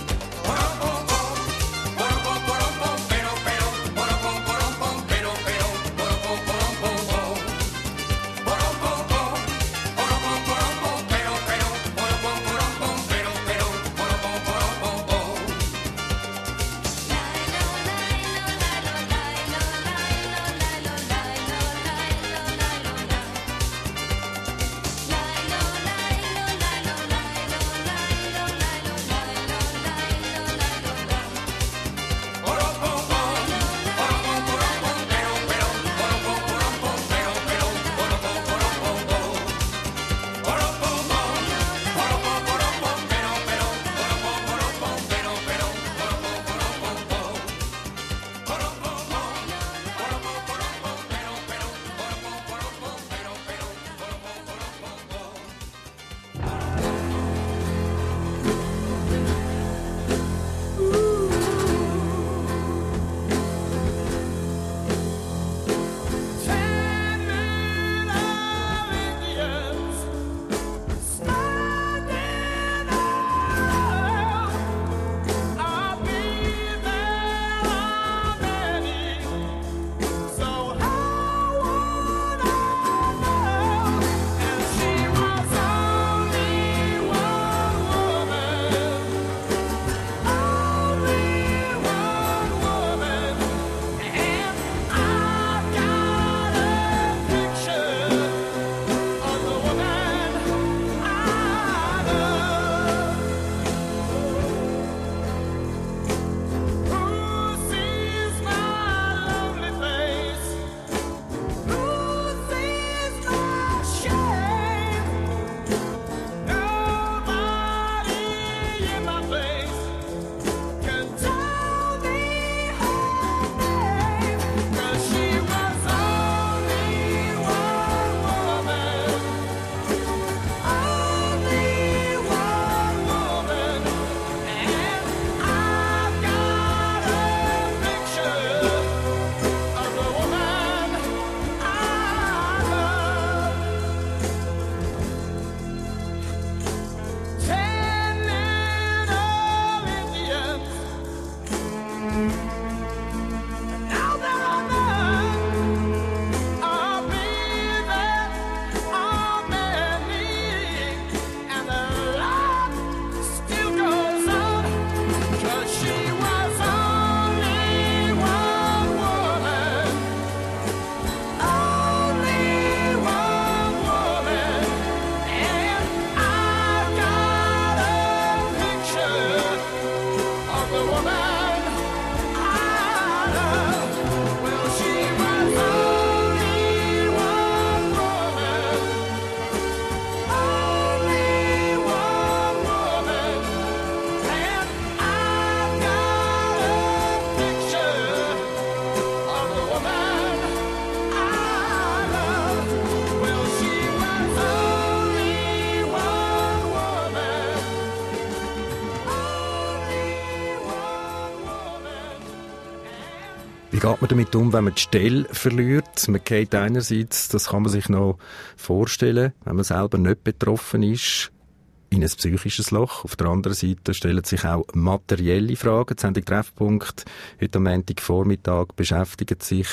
Wie geht man damit um, wenn man die Stelle verliert? Man geht einerseits, das kann man sich noch vorstellen, wenn man selber nicht betroffen ist, in ein psychisches Loch. Auf der anderen Seite stellen sich auch materielle Fragen. Die Sendung Treffpunkt heute am Montagvormittag beschäftigt sich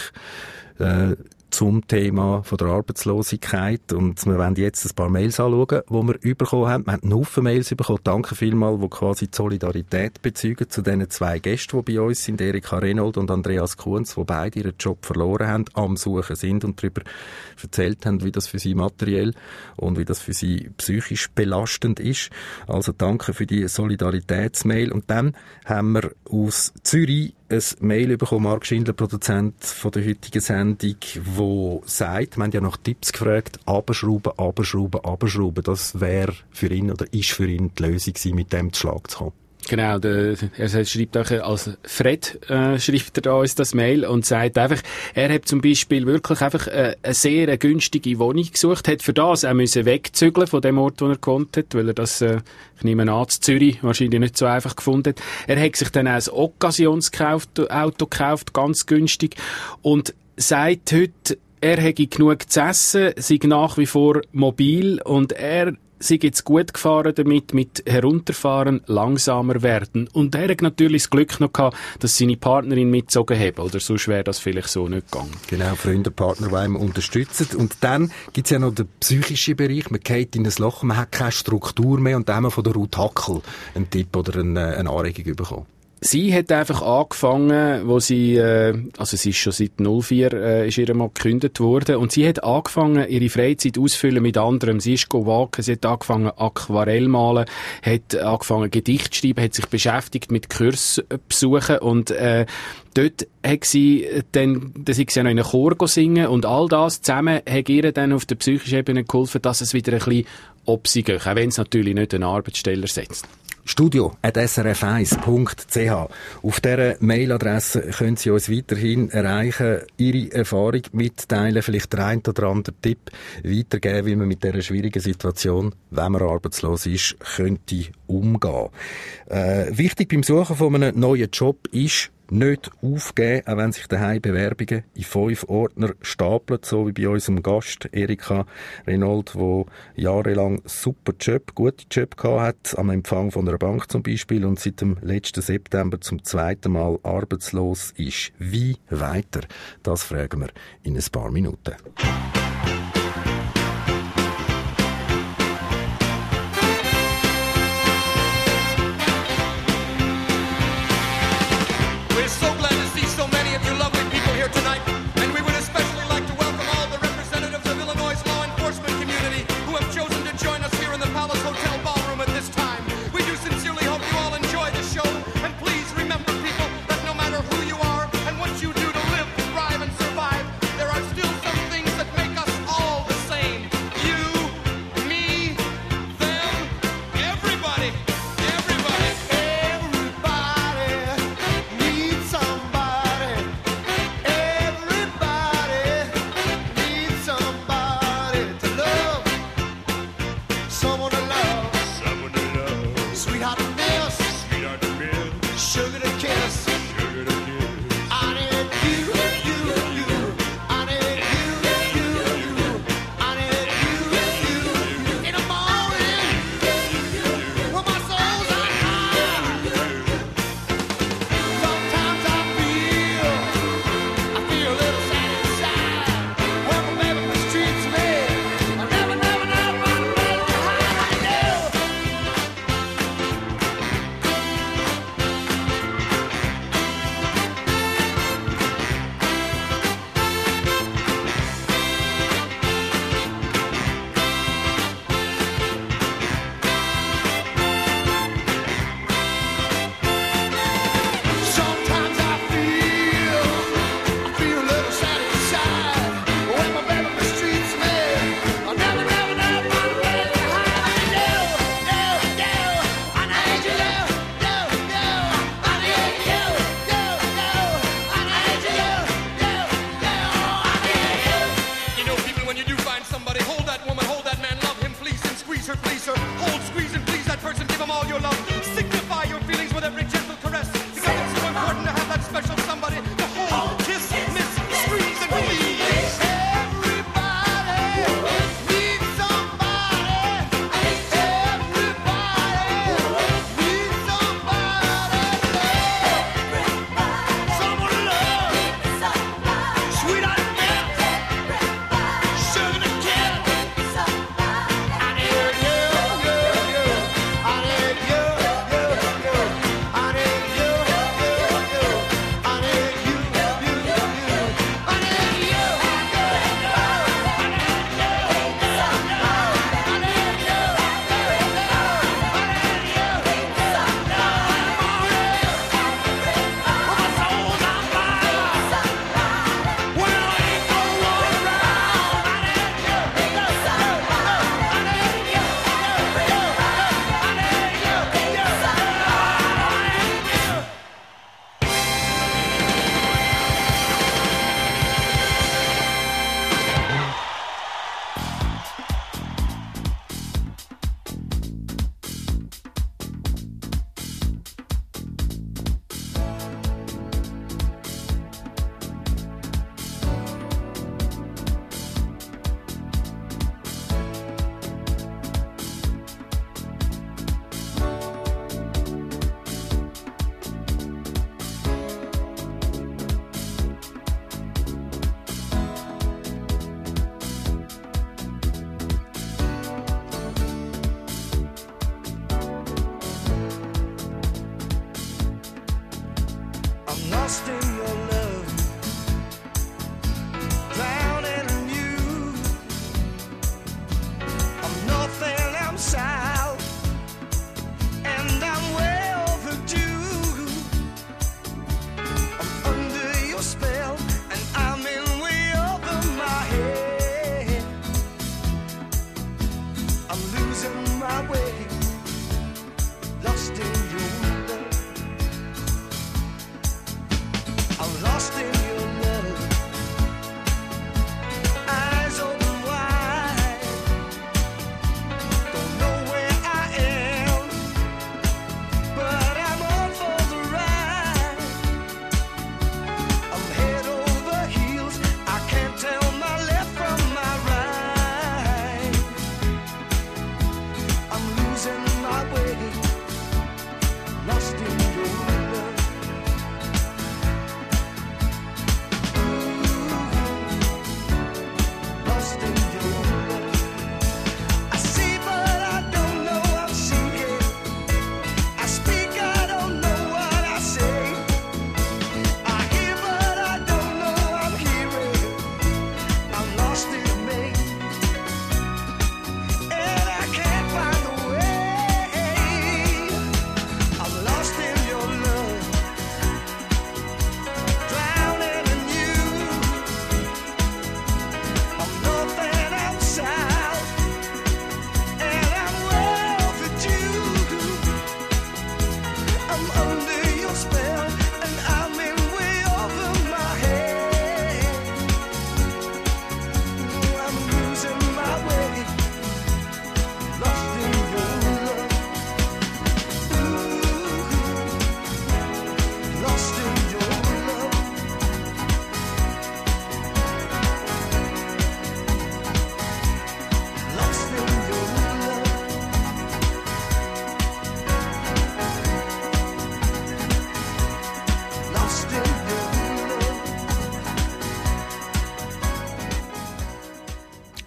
zum Thema von der Arbeitslosigkeit. Und wir wollen jetzt ein paar Mails anschauen, die wir bekommen haben. Wir haben einen Haufen Mails bekommen. Danke vielmals, die quasi die Solidarität bezeugen zu diesen zwei Gästen, die bei uns sind, Erika Renold und Andreas Kunz, die beide ihren Job verloren haben, am Suchen sind und darüber erzählt haben, wie das für sie materiell und wie das für sie psychisch belastend ist. Also danke für die Solidaritätsmail. Und dann haben wir aus Zürich ein Mail bekommen, Marc Schindler, Produzent von der heutigen Sendung, wo sagt, wir haben ja nach Tipps gefragt, abschrauben. Das wäre für ihn oder ist für ihn die Lösung gewesen, mit dem zu Schlag zu kommen. Genau, er schreibt auch als Fred, schreibt er uns das Mail und sagt einfach, er hat zum Beispiel wirklich einfach eine sehr günstige Wohnung gesucht, hat für das auch müssen wegzügeln von dem Ort, wo er gewohnt hat, weil er das, ich nehme an, in Zürich wahrscheinlich nicht so einfach gefunden hat. Er hat sich dann auch ein Occasionsauto gekauft, ganz günstig, und sagt heute, er hätte genug zu essen, sei nach wie vor mobil und er sei jetzt gut gefahren damit, mit herunterfahren, langsamer werden. Und er hat natürlich das Glück noch gehabt, dass seine Partnerin mitgezogen hat, oder sonst wäre das vielleicht so nicht gegangen. Genau, Freunde, Partner, die einem unterstützen. Und dann gibt's ja noch den psychischen Bereich. Man geht in ein Loch, man hat keine Struktur mehr, und dann haben wir von der Ruth Hackel einen Tipp oder eine Anregung bekommen. Sie hat einfach angefangen, wo sie, also sie ist schon seit 04, ist ihr mal gekündigt worden, und sie hat angefangen, ihre Freizeit auszufüllen mit anderem. Sie ist walken, sie hat angefangen Aquarell malen, hat angefangen Gedicht schreiben, hat sich beschäftigt mit Kursbesuchen, und dort hat sie dann ist sie noch in einen Chor singen, und all das zusammen hat ihr dann auf der psychischen Ebene geholfen, dass es wieder ein bisschen ob sie geht, auch wenn es natürlich nicht einen Arbeitssteller setzt. studio@srf1.ch. Auf dieser Mailadresse können Sie uns weiterhin erreichen, Ihre Erfahrung mitteilen, vielleicht der ein oder andere Tipp weitergeben, wie man mit dieser schwierigen Situation, wenn man arbeitslos ist, könnte umgehen. Wichtig beim Suchen von einem neuen Job ist, nicht aufgeben, auch wenn sich daheim Bewerbungen in 5 Ordner stapeln, so wie bei unserem Gast Erika Renauld, der jahrelang gute Job gehabt hat, am Empfang von einer Bank zum Beispiel, und seit dem letzten September zum 2. Mal arbeitslos ist. Wie weiter? Das fragen wir in ein paar Minuten. We're so glad to see so many of you lovely people here tonight, and we would especially like to welcome all the representatives of Illinois' law enforcement community who have chosen to join us here in the Palace Hotel ballroom at this time. We do sincerely hope you all enjoy the show, and please remember, people, that no matter who you are and what you do to live, thrive, and survive, there are still some things that make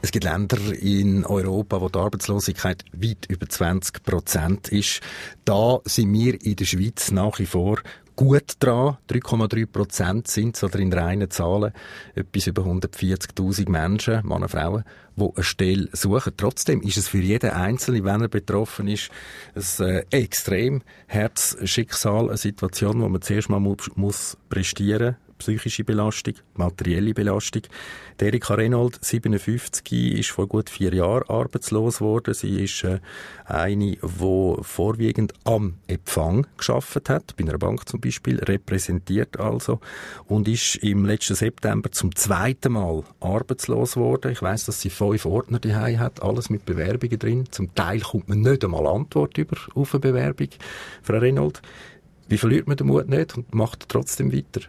Es gibt Länder in Europa, wo die Arbeitslosigkeit weit über 20% ist. Da sind wir in der Schweiz nach wie vor gut dran. 3,3% sind es, oder in reinen Zahlen etwas über 140'000 Menschen, Männer, Frauen, die eine Stelle suchen. Trotzdem ist es für jeden Einzelnen, wenn er betroffen ist, ein extrem Herzschicksal, eine Situation, wo man zuerst mal muss prestieren muss. Psychische Belastung, materielle Belastung. Erika Renold, 57, ist vor gut 4 Jahren arbeitslos geworden. Sie ist eine, die vorwiegend am Empfang gearbeitet hat, bei einer Bank zum Beispiel, repräsentiert also, und ist im letzten September zum 2. Mal arbeitslos geworden. Ich weiss, dass sie 5 Ordner daheim hat, alles mit Bewerbungen drin. Zum Teil kommt man nicht einmal Antwort über auf eine Bewerbung. Frau Renold, wie verliert man den Mut nicht und macht trotzdem weiter?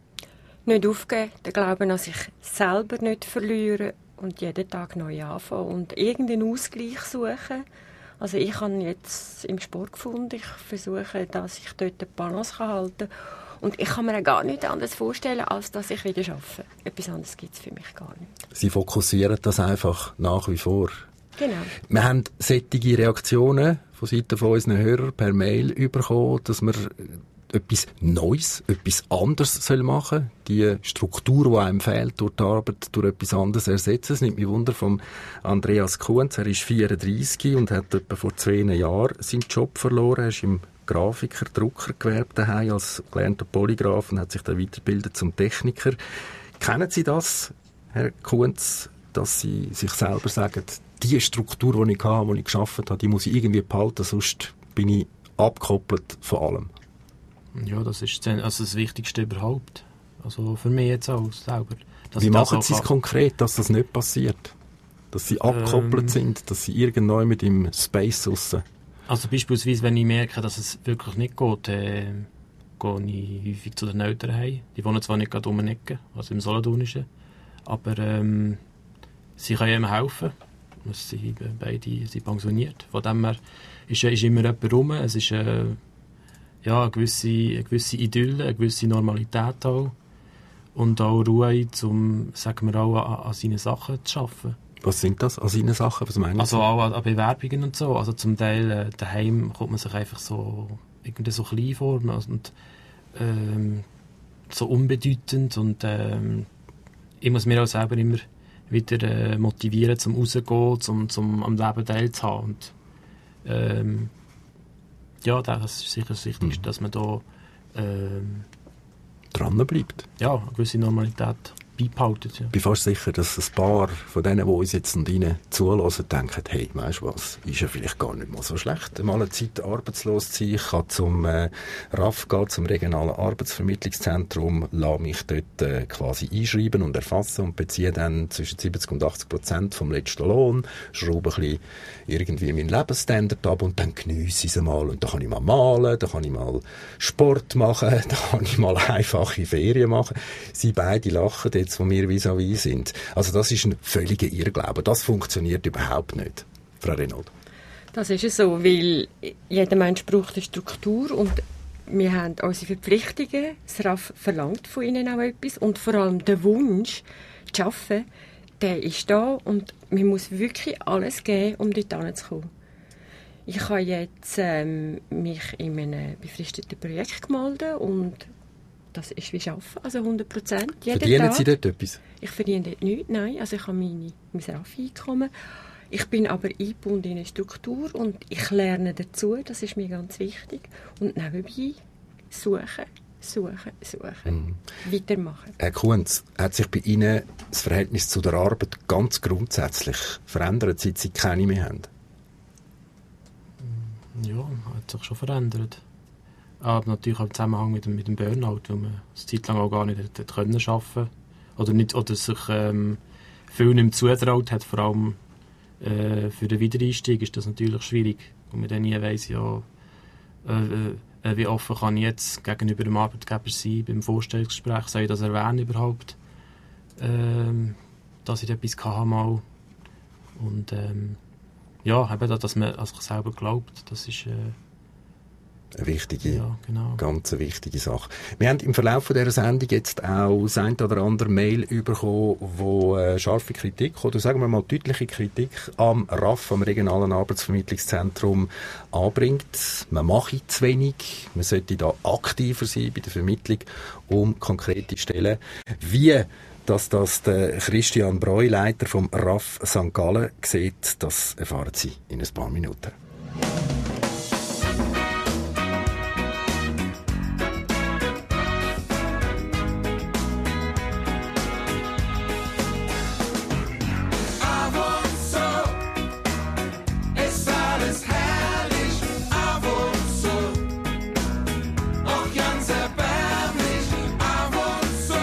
Nicht aufgeben, den Glauben an sich selber nicht verlieren und jeden Tag neu anfangen und irgendeinen Ausgleich suchen. Also ich habe jetzt im Sport gefunden, ich versuche, dass ich dort den Balance halten kann. Und ich kann mir gar nichts anderes vorstellen, als dass ich wieder arbeite. Etwas anderes gibt es für mich gar nicht. Sie fokussieren das einfach nach wie vor. Genau. Wir haben solche Reaktionen von Seiten von unseren Hörern per Mail bekommen, dass wir etwas Neues, etwas anderes machen soll. Die Struktur, die einem fehlt durch die Arbeit, durch etwas anderes ersetzen. Es nimmt mich Wunder vom Andreas Kuhns. Er ist 34 und hat etwa vor 2 Jahren seinen Job verloren. Er ist im Grafiker, Druckergewerbe daheim als gelernter Polygraph und hat sich dann weitergebildet zum Techniker. Kennen Sie das, Herr Kuhns, dass Sie sich selber sagen, die Struktur, die ich hatte, die ich gearbeitet habe, die muss ich irgendwie behalten, sonst bin ich abgekoppelt von allem? Ja, das ist das Wichtigste überhaupt. Also für mich jetzt auch selber. Wie machen Sie es konkret, dass das nicht passiert? Dass Sie abgekoppelt sind, dass Sie irgendwo mit im Space raus? Also beispielsweise, wenn ich merke, dass es wirklich nicht geht, gehe ich häufig zu den Eltern heim. Die wohnen zwar nicht gerade um eine Ecke, also im Solothurnischen, aber sie können ihm helfen. Sie beide sind pensioniert. Von dem her ist immer jemand rum. Es ist eine gewisse Idylle, eine gewisse Normalität auch. Und auch Ruhe, um, sagen wir auch, an seinen Sachen zu arbeiten. Was sind das, an seinen Sachen? Was meinen Sie? Also auch an Bewerbungen und so. Also zum Teil daheim kommt man sich einfach so irgendwie so klein vor und so unbedeutend. Und ich muss mir auch selber immer wieder motivieren, zum rauszugehen, zum am Leben teilzuhaben. Und ja, das ist sicher das Wichtigste, dass man da dran bleibt. Ja, eine gewisse Normalität beibehaltet. Ja. Ich bin fast sicher, dass ein paar von denen, die uns jetzt und Ihnen zuhören, denken, hey, weißt du was, ist ja vielleicht gar nicht mal so schlecht, mal eine Zeit arbeitslos zu sein. Ich kann zum RAF gehen, zum regionalen Arbeitsvermittlungszentrum, lasse mich dort quasi einschreiben und erfassen und beziehe dann zwischen 70% und 80% vom letzten Lohn, schraube ein bisschen irgendwie meinen Lebensstandard ab und dann geniesse ich es mal. Und da kann ich mal malen, da kann ich mal Sport machen, da kann ich mal einfache Ferien machen. Sie beide lachen jetzt, wo wir vis-à-vis sind. Also das ist ein völliger Irrglaube. Das funktioniert überhaupt nicht, Frau Renold. Das ist es so, weil jeder Mensch braucht eine Struktur und wir haben unsere Verpflichtungen. Das RAF verlangt von ihnen auch etwas und vor allem der Wunsch zu arbeiten, der ist da und man muss wirklich alles geben, um dort hinzukommen. Ich habe jetzt mich in einem befristeten Projekt gemeldet und das ist wie Arbeiten, also 100%. Verdienen Sie dort etwas? Ich verdiene dort nichts, nein. Also ich habe mein RAF-Einkommen. Ich bin aber eingebunden in eine Struktur und ich lerne dazu, das ist mir ganz wichtig. Und nebenbei suchen. Weitermachen. Herr Kuhns, hat sich bei Ihnen das Verhältnis zu der Arbeit ganz grundsätzlich verändert, seit Sie keine mehr haben? Ja, hat sich schon verändert. Aber natürlich auch im Zusammenhang mit dem Burnout, weil man eine Zeit lang auch gar nicht arbeiten konnte. Oder sich viel nicht mehr zutraut hat. Vor allem für den Wiedereinstieg ist das natürlich schwierig. Und man dann nie weiss, ja, wie offen kann ich jetzt gegenüber dem Arbeitgeber sein beim Vorstellungsgespräch. Soll ich das erwähnen überhaupt? Dass ich etwas hatte mal. Und ja, eben, dass man an sich selber glaubt, das ist Eine wichtige, Ja, genau. ganz eine wichtige Sache. Wir haben im Verlauf von dieser Sendung jetzt auch das ein oder andere Mail bekommen, wo scharfe Kritik oder sagen wir mal deutliche Kritik am RAF, am Regionalen Arbeitsvermittlungszentrum, anbringt. Man mache zu wenig, man sollte da aktiver sein bei der Vermittlung um konkrete Stellen. Wie dass das der Christian Breu, Leiter vom RAF St. Gallen, sieht, das erfahren Sie in ein paar Minuten. Ab und zu ist alles herrlich, ab und zu auch ganz erbärmlich, ab und zu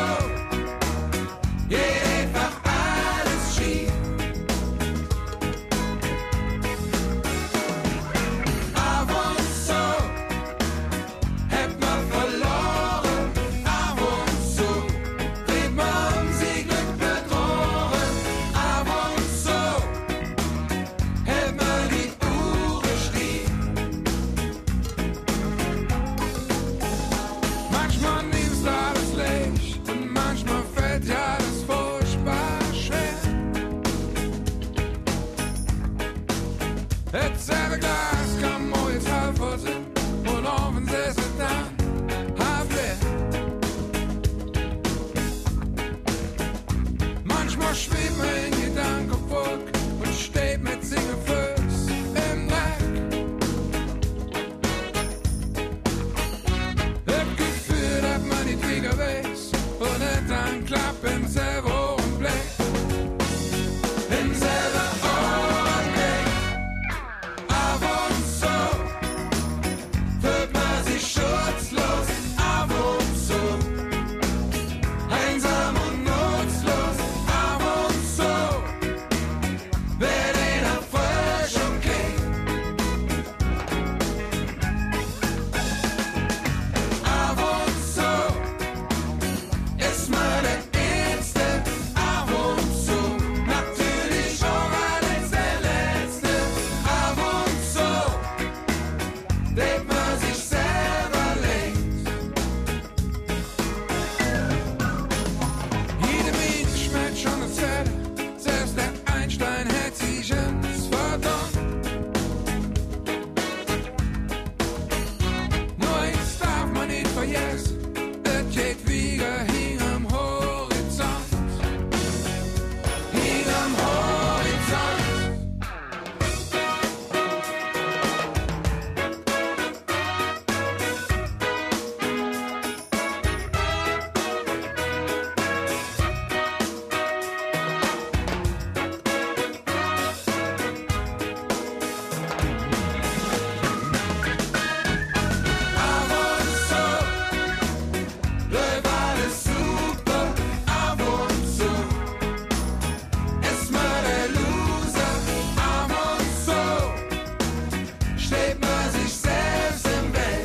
geht einfach alles schief. Ab und zu hätt man verloren, ab und zu dreht man sich Glück bedrohen, ab und zu hält man die Uhr stehen. Manchmal nimmst du alles leicht und manchmal fällt dir alles furchtbar schwer. Hetzelfde Glas kan mooie tafel zijn, und abends ist es dann halb leer. Manchmal schwebt man in Gedankenvolk und steht mit Singefüß im Dreck. Das Gefühl, dass man nicht wieder weiß und es dann klappt im selben Augenblick. Im selben Augenblick. Ab und zu fühlt man sich schutzlos, ab und zu einsam und nutzlos, ab und zu wird einer frisch okay. Ab und zu ist man der Erste, ab und zu natürlich auch alles der Letzte, ab und zu dreht man sich selber links. Jede Miete schmeckt schon dasselbe, selbst der Einstein hält sich ins verdammt. Nur eins darf man nicht vergessen, es geht wieder hinterm Horizont. Hinterm Horizont. Ab und zu läuft alles super, ab und zu ist man der Loser, ab und zu steht man sich selbst im Weg.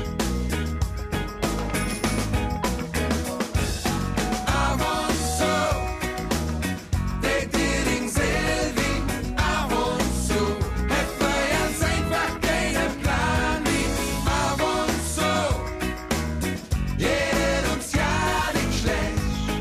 Ab und zu dreht dir den Silvi, ab und zu hat man ganz einfach keinen Plan wie, ab und zu geht uns ja nicht schlecht.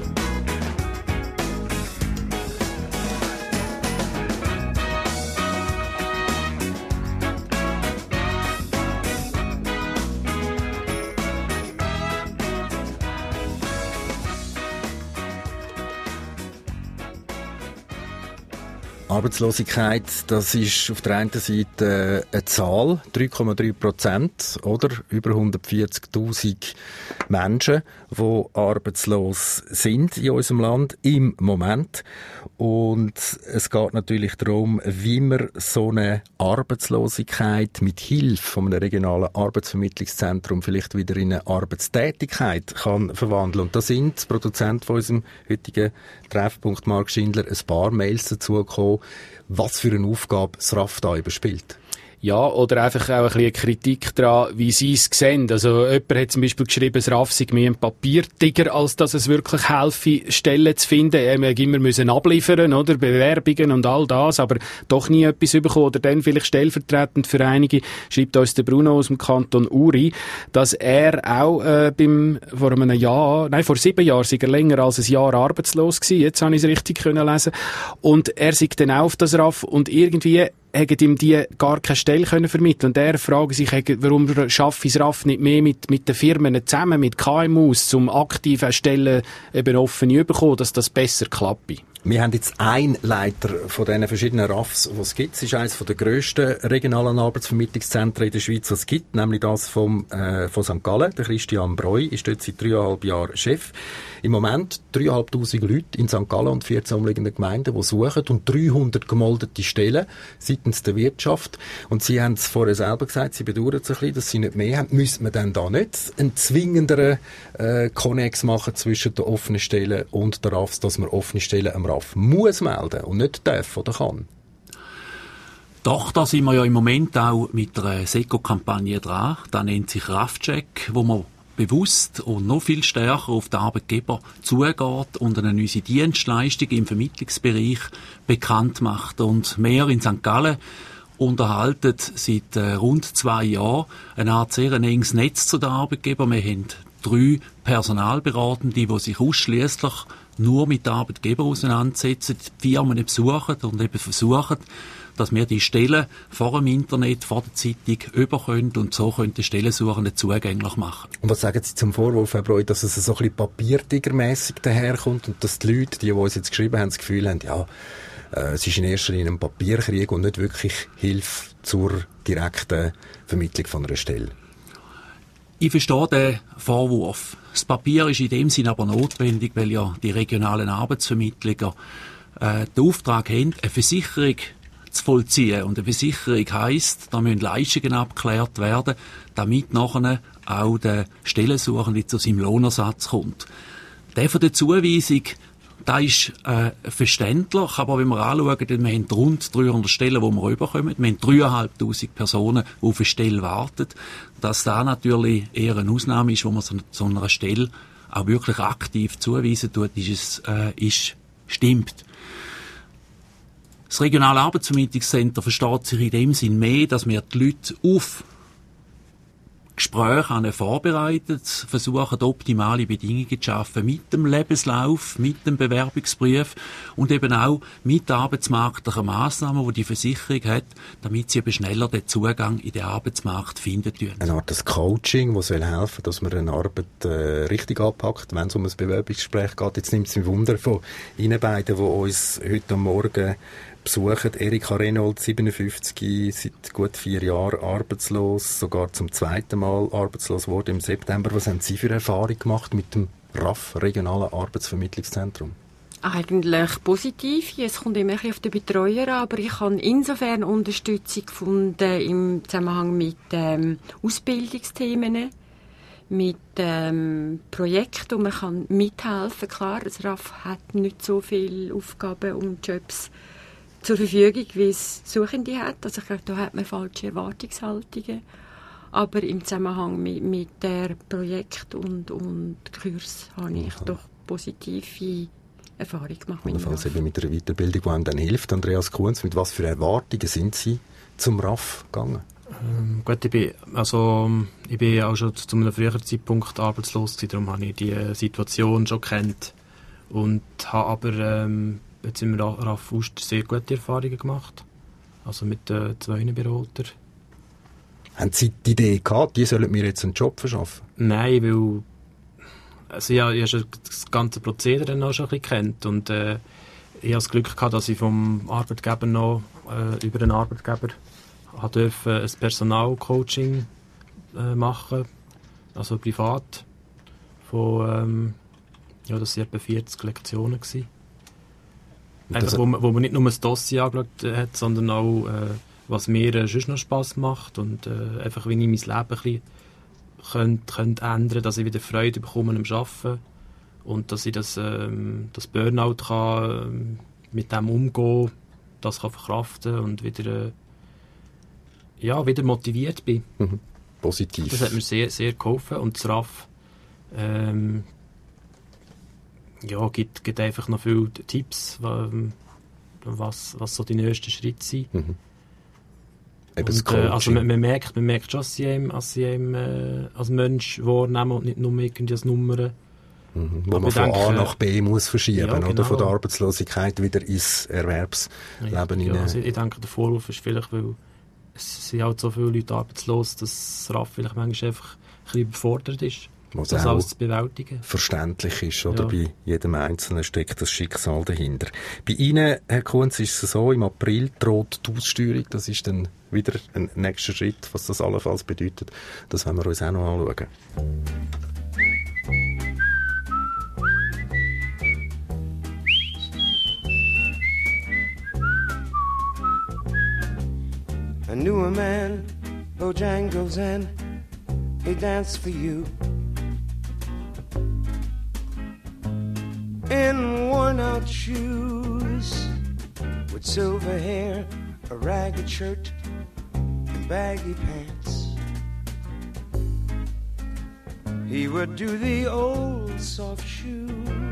Arbeitslosigkeit, das ist auf der einen Seite eine Zahl, 3,3%, oder? Über 140'000 Menschen, die arbeitslos sind in unserem Land im Moment. Und es geht natürlich darum, wie man so eine Arbeitslosigkeit mit Hilfe von einem regionalen Arbeitsvermittlungszentrum vielleicht wieder in eine Arbeitstätigkeit kann verwandeln. Und da sind Produzent von unserem heutigen Treffpunkt Marc Schindler ein paar Mails dazu gekommen, was für eine Aufgabe das RAF da überspielt. Ja, oder einfach auch ein bisschen Kritik daran, wie sie es sehen. Also jemand hat zum Beispiel geschrieben, das RAF sei mehr ein Papiertiger, als dass es wirklich helfe, Stellen zu finden. Wir immer müssen abliefern, oder? Bewerbungen und all das, aber doch nie etwas bekommen. Oder dann vielleicht stellvertretend für einige, schreibt uns der Bruno aus dem Kanton Uri, dass er auch vor 7 Jahren sei er länger als ein Jahr arbeitslos gewesen. Jetzt habe ich es richtig können lesen. Und er sei dann auch auf das RAF und irgendwie hätten ihm die gar keine Stelle können vermitteln. Und er fragt sich, warum schaffe ich das RAF nicht mehr mit den Firmen zusammen, mit KMUs, um aktiv auch Stellen eben offen zu bekommen, dass das besser klappt. Wir haben jetzt einen Leiter von diesen verschiedenen RAFs, die es gibt. Es ist eines der grössten regionalen Arbeitsvermittlungszentren in der Schweiz, die es gibt, nämlich das von St. Gallen. Der Christian Breu ist dort seit 3,5 Jahren Chef. Im Moment 3'500 Leute in St. Gallen und 14 umliegenden Gemeinden, die suchen, und 300 gemeldete Stellen seitens der Wirtschaft. Und Sie haben es vorher selber gesagt, Sie bedauern es ein bisschen, dass Sie nicht mehr haben. Müsste man dann da nicht einen zwingenderen Konnex machen zwischen den offenen Stellen und der RAFs, dass man offene Stellen am RAF muss melden und nicht darf oder kann? Doch, da sind wir ja im Moment auch mit einer SECO-Kampagne dran. Das nennt sich RAF-Check, wo man bewusst und noch viel stärker auf den Arbeitgeber zugeht und eine neue Dienstleistung im Vermittlungsbereich bekannt macht. Und wir in St. Gallen unterhalten seit rund 2 Jahren eine Art sehr enges Netz zu den Arbeitgebern. Wir haben 3 Personalberatende, die sich ausschliesslich nur mit den Arbeitgebern auseinandersetzen, die Firmen besuchen und eben versuchen, dass wir die Stellen vor dem Internet, vor der Zeitung überkommen und so können die Stellensuchenden zugänglich machen. Und was sagen Sie zum Vorwurf, Herr Breu, dass es so ein bisschen papiertigermässig daherkommt und dass die Leute, die uns jetzt geschrieben haben, das Gefühl haben, ja, es ist in erster Linie ein Papierkrieg und nicht wirklich Hilfe zur direkten Vermittlung von einer Stelle? Ich verstehe den Vorwurf. Das Papier ist in dem Sinn aber notwendig, weil ja die regionalen Arbeitsvermittler den Auftrag haben, eine Versicherung zu vollziehen. Und eine Versicherung heisst, da müssen Leistungen abgeklärt werden, damit nachher auch der Stellensuchende zu seinem Lohnersatz kommt. Der von der Zuweisung, das ist verständlich, aber wenn wir anschauen, wir haben rund 300 Stellen, die wir überkommen. Wir haben 3'500 Personen, die auf eine Stelle warten. Dass da natürlich eher eine Ausnahme ist, wo man so einer Stelle auch wirklich aktiv zuweisen tut, stimmt. Das regionale Arbeitsvermittlungscenter versteht sich in dem Sinn mehr, dass wir die Leute auf Gespräche vorbereitet, versuchen optimale Bedingungen zu schaffen mit dem Lebenslauf, mit dem Bewerbungsbrief und eben auch mit arbeitsmarktlichen Massnahmen, die die Versicherung hat, damit sie eben schneller den Zugang in den Arbeitsmarkt finden können. Eine Art des Coaching, das soll helfen, dass man eine Arbeit richtig anpackt, wenn es um ein Bewerbungsgespräch geht. Jetzt nimmt es mich Wunder von Ihnen beiden, die uns heute Morgen besuchen. Erika Reynolds, 57, seit gut 4 Jahren arbeitslos, sogar zum 2. Mal arbeitslos wurde im September. Was haben Sie für Erfahrung gemacht mit dem RAF, Regionalen Arbeitsvermittlungszentrum? Eigentlich positiv. Es kommt immer ein bisschen auf den Betreuer an, aber ich habe insofern Unterstützung gefunden im Zusammenhang mit Ausbildungsthemen, mit Projekten, wo man kann mithelfen kann. Klar, das RAF hat nicht so viele Aufgaben und Jobs zur Verfügung, wie es Suchende hat. Also ich glaube, da hat man falsche Erwartungshaltungen. Aber im Zusammenhang mit der Projekt und Kurs habe ich doch positive Erfahrungen gemacht. Jedenfalls eben mit einer Weiterbildung, die einem dann hilft. Andreas Kunz, mit was für Erwartungen sind Sie zum RAF gegangen? Gut, ich bin auch schon zu einem früheren Zeitpunkt arbeitslos gewesen, darum habe ich die Situation schon kennt und habe aber jetzt im RAF Uster sehr gute Erfahrungen gemacht. Also mit 2 Beratern. Haben Sie die Idee gehabt, die sollen mir jetzt einen Job verschaffen? Nein, weil ich habe schon das ganze Prozedere dann auch schon ein bisschen kennt. Und ich habe das Glück gehabt, dass ich vom Arbeitgeber noch über einen Arbeitgeber durfte ein Personalcoaching machen, also privat. Das waren etwa 40 Lektionen gewesen. Einfach, wo man nicht nur das Dossier angeschaut hat, sondern auch, was mir sonst noch Spass macht und einfach, wie ich mein Leben ein bisschen ändern, dass ich wieder Freude bekomme am Arbeiten und dass ich das Burnout kann, mit dem umgehen, das kann verkraften und wieder ja, wieder motiviert bin. Positiv. Das hat mir sehr, sehr geholfen. Und das RAF ja, gibt einfach noch viele Tipps, was so die nächsten Schritte sind. Eben das Und, also man merkt schon, dass sie einem als Mensch wahrnehmen und nicht nur irgendwie als Nummer. Wo man von A nach B muss verschieben, ja, genau. oder? Von der Arbeitslosigkeit wieder ins Erwerbsleben hinein. Also ich denke, der Vorwurf ist vielleicht, weil es sind halt so viele Leute arbeitslos, dass das RAF vielleicht manchmal einfach ein bisschen überfordert ist, Was das auch alles zu bewältigen. verständlich ist, oder? Ja. Bei jedem Einzelnen steckt das Schicksal dahinter. Bei Ihnen, Herr Kunz, ist es so, im April droht die Aussteuerung. Das ist dann wieder ein nächster Schritt, was das allenfalls bedeutet. Das wollen wir uns auch noch anschauen. I knew a man, Bojangles, and he danced for you. In worn-out shoes, with silver hair, a ragged shirt, and baggy pants. He would do the old soft shoe.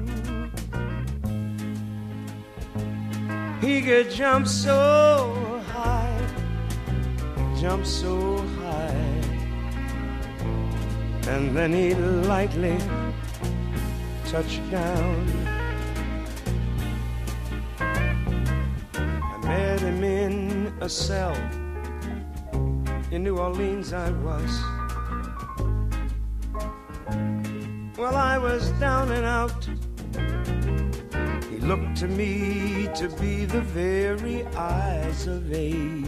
He could jump so high, jump so high, and then he'd lightly touch down. I met him in a cell in New Orleans. I was, well, I was down and out. He looked to me to be the very eyes of age.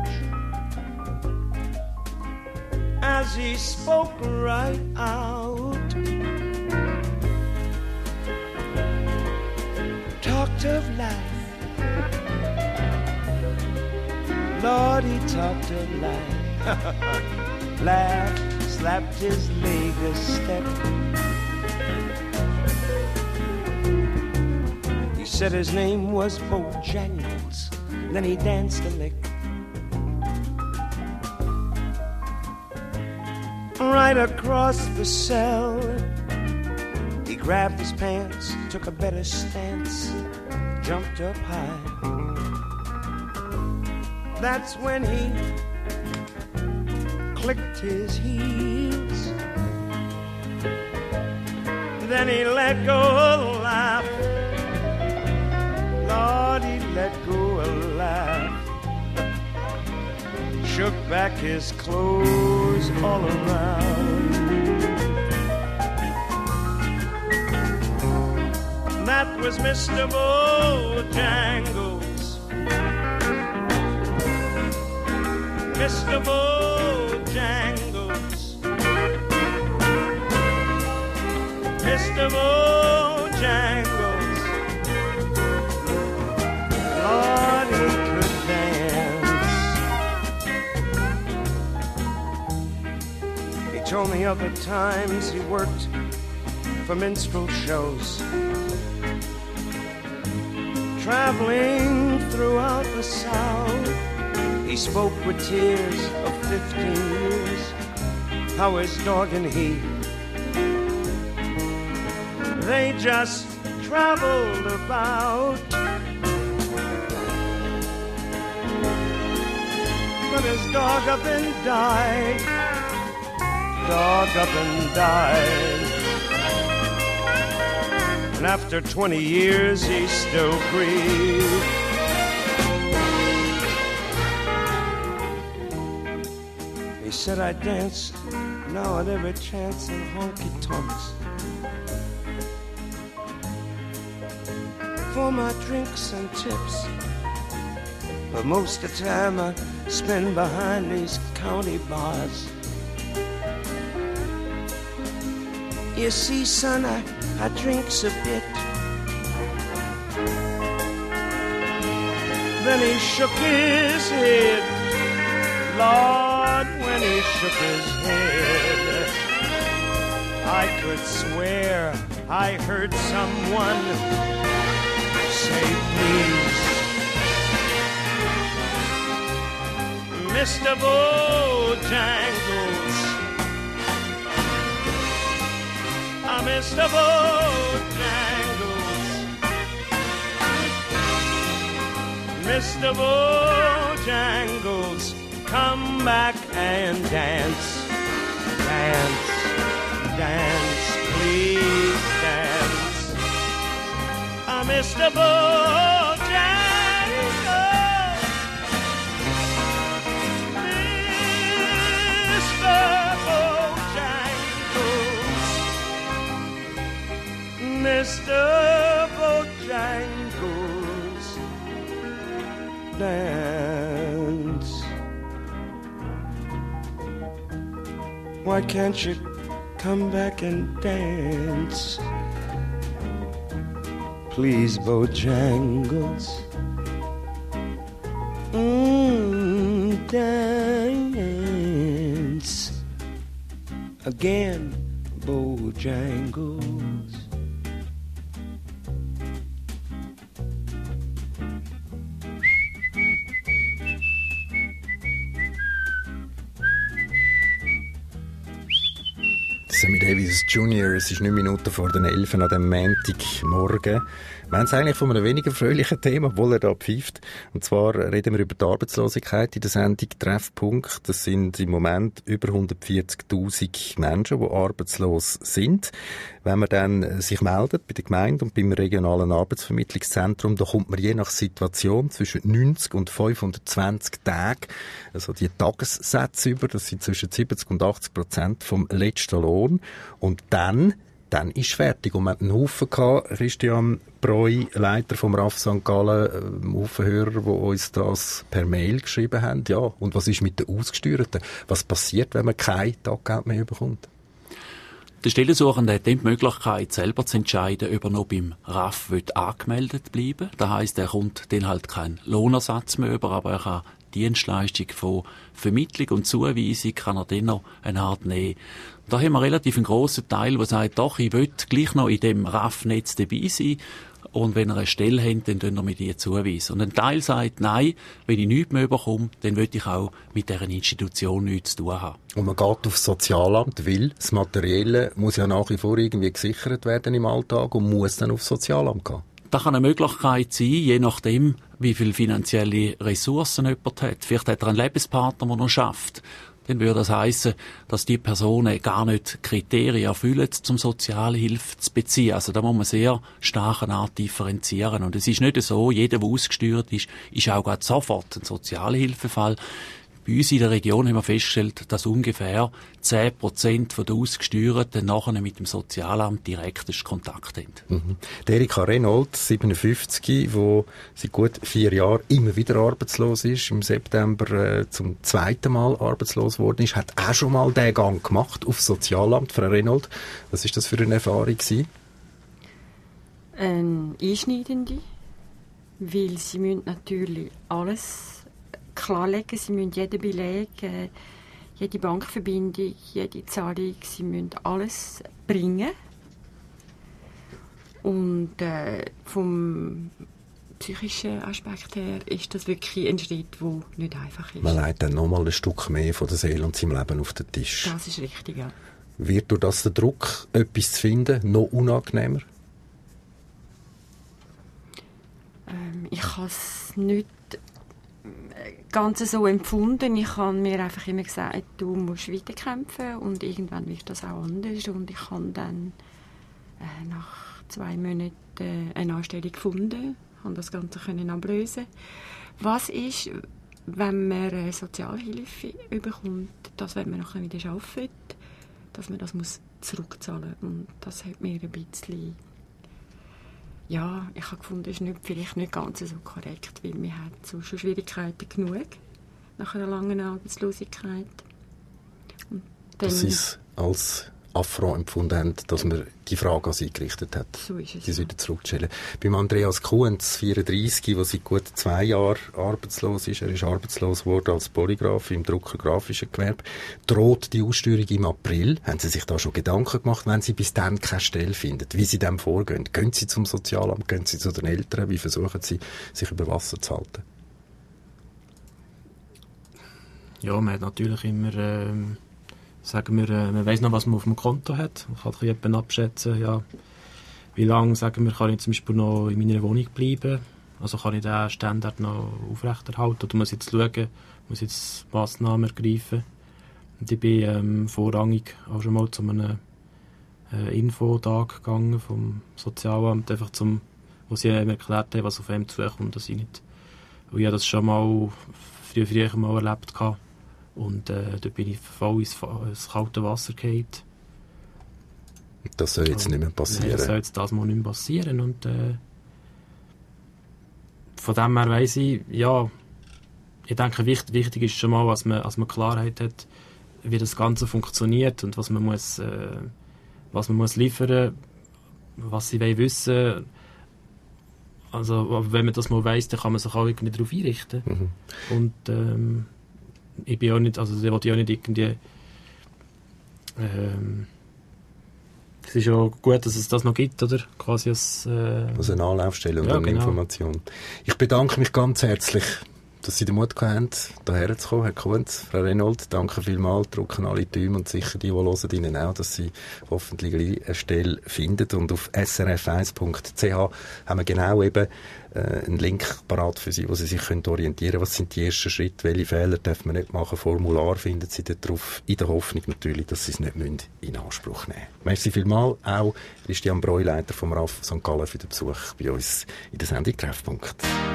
As he spoke right out, talked of life. Lord, he talked of life. Laughed, slapped his leg a step. He said his name was Bojangles. Then he danced a lick. Right across the cell, he grabbed his pants, took a better stance, jumped up high. That's when he clicked his heels. Then he let go a laugh. Lord, he let go a laugh. Shook back his clothes all around. That was Mr. Bojangles. Mr. Bojangles. Mr. Bojangles. Lord, he could dance. He told me of the times he worked for minstrel shows, traveling throughout the South. He spoke with tears of 15 years, how his dog and he, they just traveled about. But his dog up and died, dog up and died. And after 20 years he still breathed. He said I dance now at every chance in honky-tonks for my drinks and tips. But most of the time I spend behind these county bars. You see, son, I drinks a bit. Then he shook his head. Lord, when he shook his head, I could swear I heard someone say, please, Mr. Bojangles. Mr. Bojangles. Mr. Bojangles, come back and dance. Dance, dance, please dance. Mr. Bojangles. Mr. Mr. Bojangles, dance. Why can't you come back and dance? Please, Bojangles. Dance again, Bojangles. Sammy Davis Jr., es ist 9 Minuten vor den 11 an diesem Montagmorgen. Wir haben es eigentlich von einem weniger fröhlichen Thema, obwohl er da pfeift. Und zwar reden wir über die Arbeitslosigkeit in der Sendung Treffpunkt. Das sind im Moment über 140'000 Menschen, die arbeitslos sind. Wenn man dann sich meldet bei der Gemeinde und beim regionalen Arbeitsvermittlungszentrum, da kommt man je nach Situation zwischen 90 und 520 Tagen, also die Tagessätze über, das sind zwischen 70% und 80% vom letzten Lohn. Und dann ist fertig. Und wir hatten einen Haufen gehabt, Christian Breu, Leiter vom RAF St. Gallen, einen Haufen Hörer, die uns das per Mail geschrieben haben. Ja, und was ist mit den Ausgesteuerten? Was passiert, wenn man kein Taggeld mehr bekommt? Der Stellensuchende hat dann die Möglichkeit, selber zu entscheiden, ob er noch beim RAF angemeldet bleiben will. Das heisst, er kommt dann halt keinen Lohnersatz mehr über, aber er kann Dienstleistung von Vermittlung und Zuweisung kann er dann noch eine Art nehmen. Da haben wir relativ einen grossen Teil, der sagt, doch, ich will gleich noch in dem RAF-Netz dabei sein. Und wenn er eine Stelle hat, dann tun wir mir die zuweisen. Und ein Teil sagt, nein, wenn ich nichts mehr bekomme, dann will ich auch mit dieser Institution nichts zu tun haben. Und man geht aufs Sozialamt, weil das Materielle muss ja nach wie vor irgendwie gesichert werden im Alltag und muss dann aufs Sozialamt gehen. Das kann eine Möglichkeit sein, je nachdem, wie viele finanzielle Ressourcen jemand hat. Vielleicht hat er einen Lebenspartner, der noch schafft. Dann würde das heissen, dass die Personen gar nicht Kriterien erfüllen, zum Sozialhilfe zu beziehen. Also da muss man sehr stark eine Art differenzieren. Und es ist nicht so, jeder, der ausgesteuert ist auch gerade sofort ein Sozialhilfefall. Bei uns in der Region haben wir festgestellt, dass ungefähr 10% der Ausgesteuerten nachher mit dem Sozialamt direkten Kontakt haben. Mhm. Erika Renault, 57, die seit gut 4 Jahren immer wieder arbeitslos ist, im September zum 2. Mal arbeitslos geworden ist, hat auch schon mal den Gang gemacht aufs Sozialamt. Frau Renault, was ist das für eine Erfahrung gewesen? Einschneidende, weil sie müssen natürlich alles klarlegen, sie müssen jeden Beleg, jede Bankverbindung, jede Zahlung, sie müssen alles bringen. Und vom psychischen Aspekt her ist das wirklich ein Schritt, der nicht einfach ist. Man legt dann nochmal ein Stück mehr von der Seele und seinem Leben auf den Tisch. Das ist richtig, ja. Wird durch das der Druck, etwas zu finden, noch unangenehmer? Ich habe es nicht ganz so empfunden. Ich habe mir einfach immer gesagt, du musst weiterkämpfen und irgendwann wird das auch anders. Und ich habe dann nach 2 Monaten eine Anstellung gefunden, habe das Ganze ablösen. Was ist, wenn man Sozialhilfe bekommt, dass wenn man nachher wieder arbeitet, dass man das zurückzahlen muss. Und das hat mir ein bisschen... Ja, ich habe gefunden, das ist vielleicht nicht ganz so korrekt, weil wir haben so schon Schwierigkeiten genug nach einer langen Arbeitslosigkeit. Und dann, dass Sie es als Affront empfunden haben, dass man die Frage an Sie gerichtet hat. So ist es. Die wieder zurückzustellen. Beim Andreas Kuhns, 34, der seit gut 2 Jahren arbeitslos ist, er ist arbeitslos geworden als Polygraph im druckergrafischen Gewerbe, droht die Aussteuerung im April. Haben Sie sich da schon Gedanken gemacht, wenn Sie bis dann keine Stelle finden, wie Sie dem vorgehen? Gehen Sie zum Sozialamt, gehen Sie zu den Eltern, wie versuchen Sie, sich über Wasser zu halten? Ja, man hat natürlich immer, sagen wir, man weiss noch, was man auf dem Konto hat. Man kann ein bisschen abschätzen, ja, wie lange, sagen wir, kann ich zum Beispiel noch in meiner Wohnung bleiben. Also kann ich den Standard noch aufrechterhalten oder muss ich jetzt schauen, muss jetzt Massnahmen ergreifen. Und ich bin vorrangig auch schon mal zu einem Infotag gegangen vom Sozialamt, einfach wo sie mir erklärt haben, was auf einem zukommt, dass ich nicht... Und ich habe das schon mal früher mal erlebt gehabt. Und da bin ich voll ins kalte Wasser gefallen. Das soll jetzt nicht mehr passieren. Nein, das soll jetzt das mal nicht mehr passieren. Und von dem her weiss ich, ja, ich denke, wichtig ist schon mal, dass man Klarheit hat, wie das Ganze funktioniert und was man muss liefern, was sie wissen. Also, wenn man das mal weiss, dann kann man sich auch irgendwie darauf einrichten. Und ich bin auch nicht, also ich will ja nicht irgendwie es ist ja gut, dass es das noch gibt, oder? Quasi als eine Anlaufstelle und ja, eine genau. Information. Ich bedanke mich ganz herzlich, dass Sie den Mut hatten, hierher zu kommen, Herr Kunz, Frau Reynolds, danke vielmals, drücken alle die Daumen und sicher die hören Ihnen auch, dass Sie hoffentlich eine Stelle finden. Und auf srf1.ch haben wir genau eben einen Link parat für Sie, wo Sie sich orientieren können. Was sind die ersten Schritte? Welche Fehler darf man nicht machen? Formular finden Sie dort drauf, in der Hoffnung natürlich, dass Sie es nicht in Anspruch nehmen müssen. Merci vielmals, auch Christian Breuleiter vom RAF St. Gallen für den Besuch bei uns in der Sendung Treffpunkt.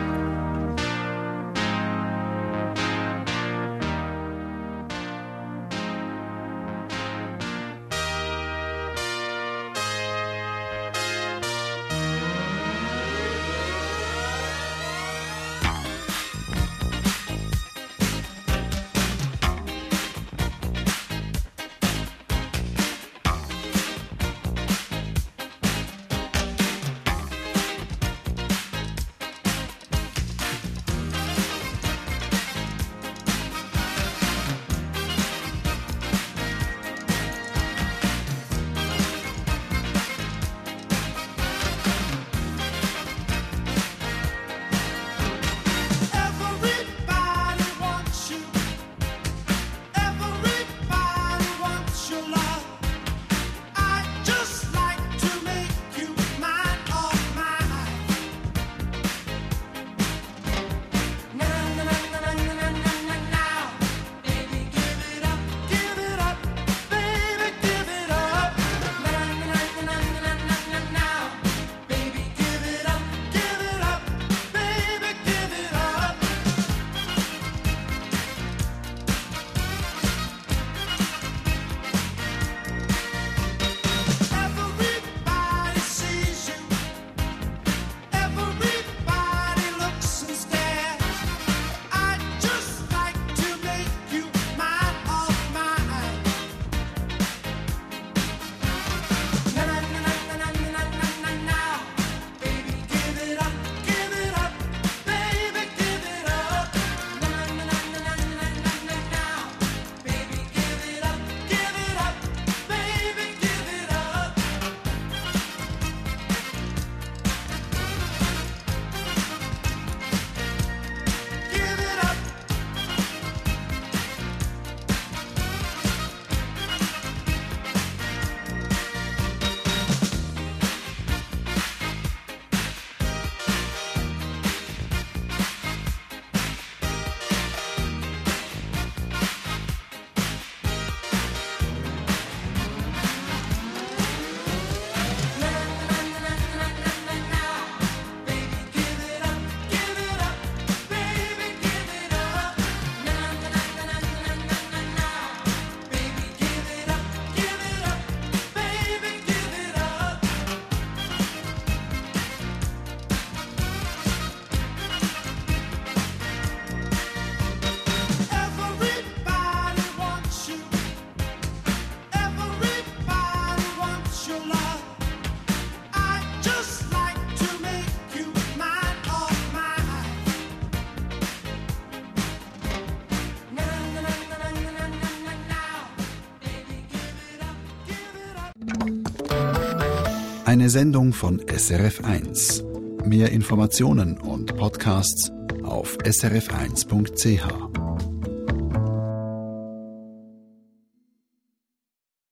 Eine Sendung von SRF1. Mehr Informationen und Podcasts auf srf1.ch.